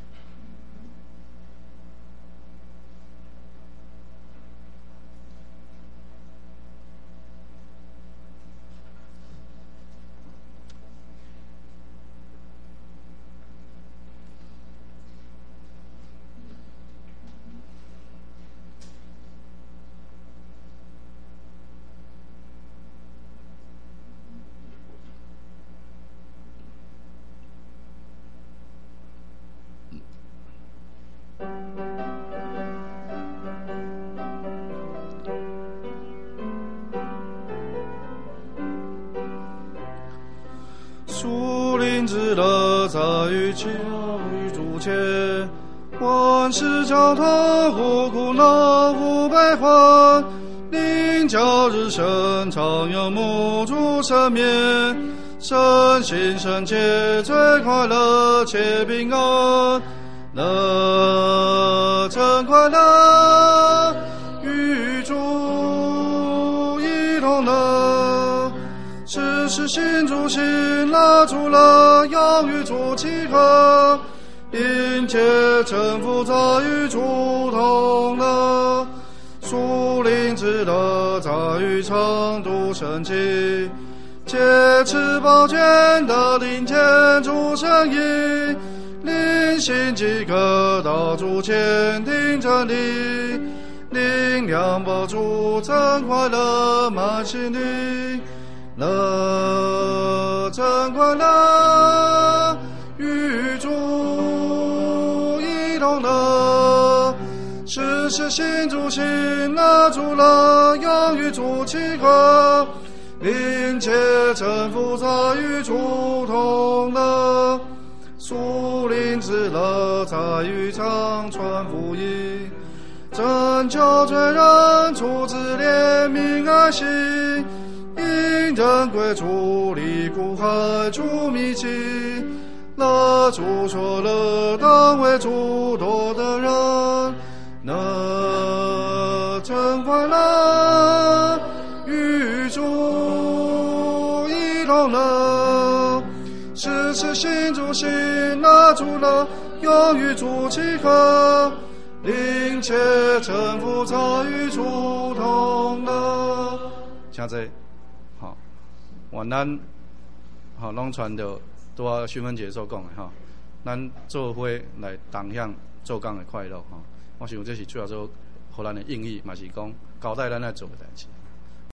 树林之乐在于教育主前，万事交谈或苦恼无悲欢，领教日生常有母主身面，身心圣洁最快乐且平安，乐真快乐与主一同乐，时时心主心拉住了要与主契合，因且臣服在与主同乐，树林之乐在于常度圣洁，借持宝卷的灵前主声音，灵心即刻到主前听真理，灵粮宝主真快乐满心灵，乐真快乐与主一同乐，时时心主心拉住了要与主契合，并且臣服在与主同乐，树林之乐在于常传福音，拯救罪人出自怜悯爱心，因人归主离苦海主迷境，乐主说了当为主多的人，乐真快乐与主一同乐，时时心主心拉住了要与主契合，并且臣服在与主同乐。 请坐，好，愿咱好拢传到拄啊徐芬姐所讲的吼，咱做伙来同享做工的快乐吼。我想这是最后做互咱的应意，嘛是讲交代咱来做的代志。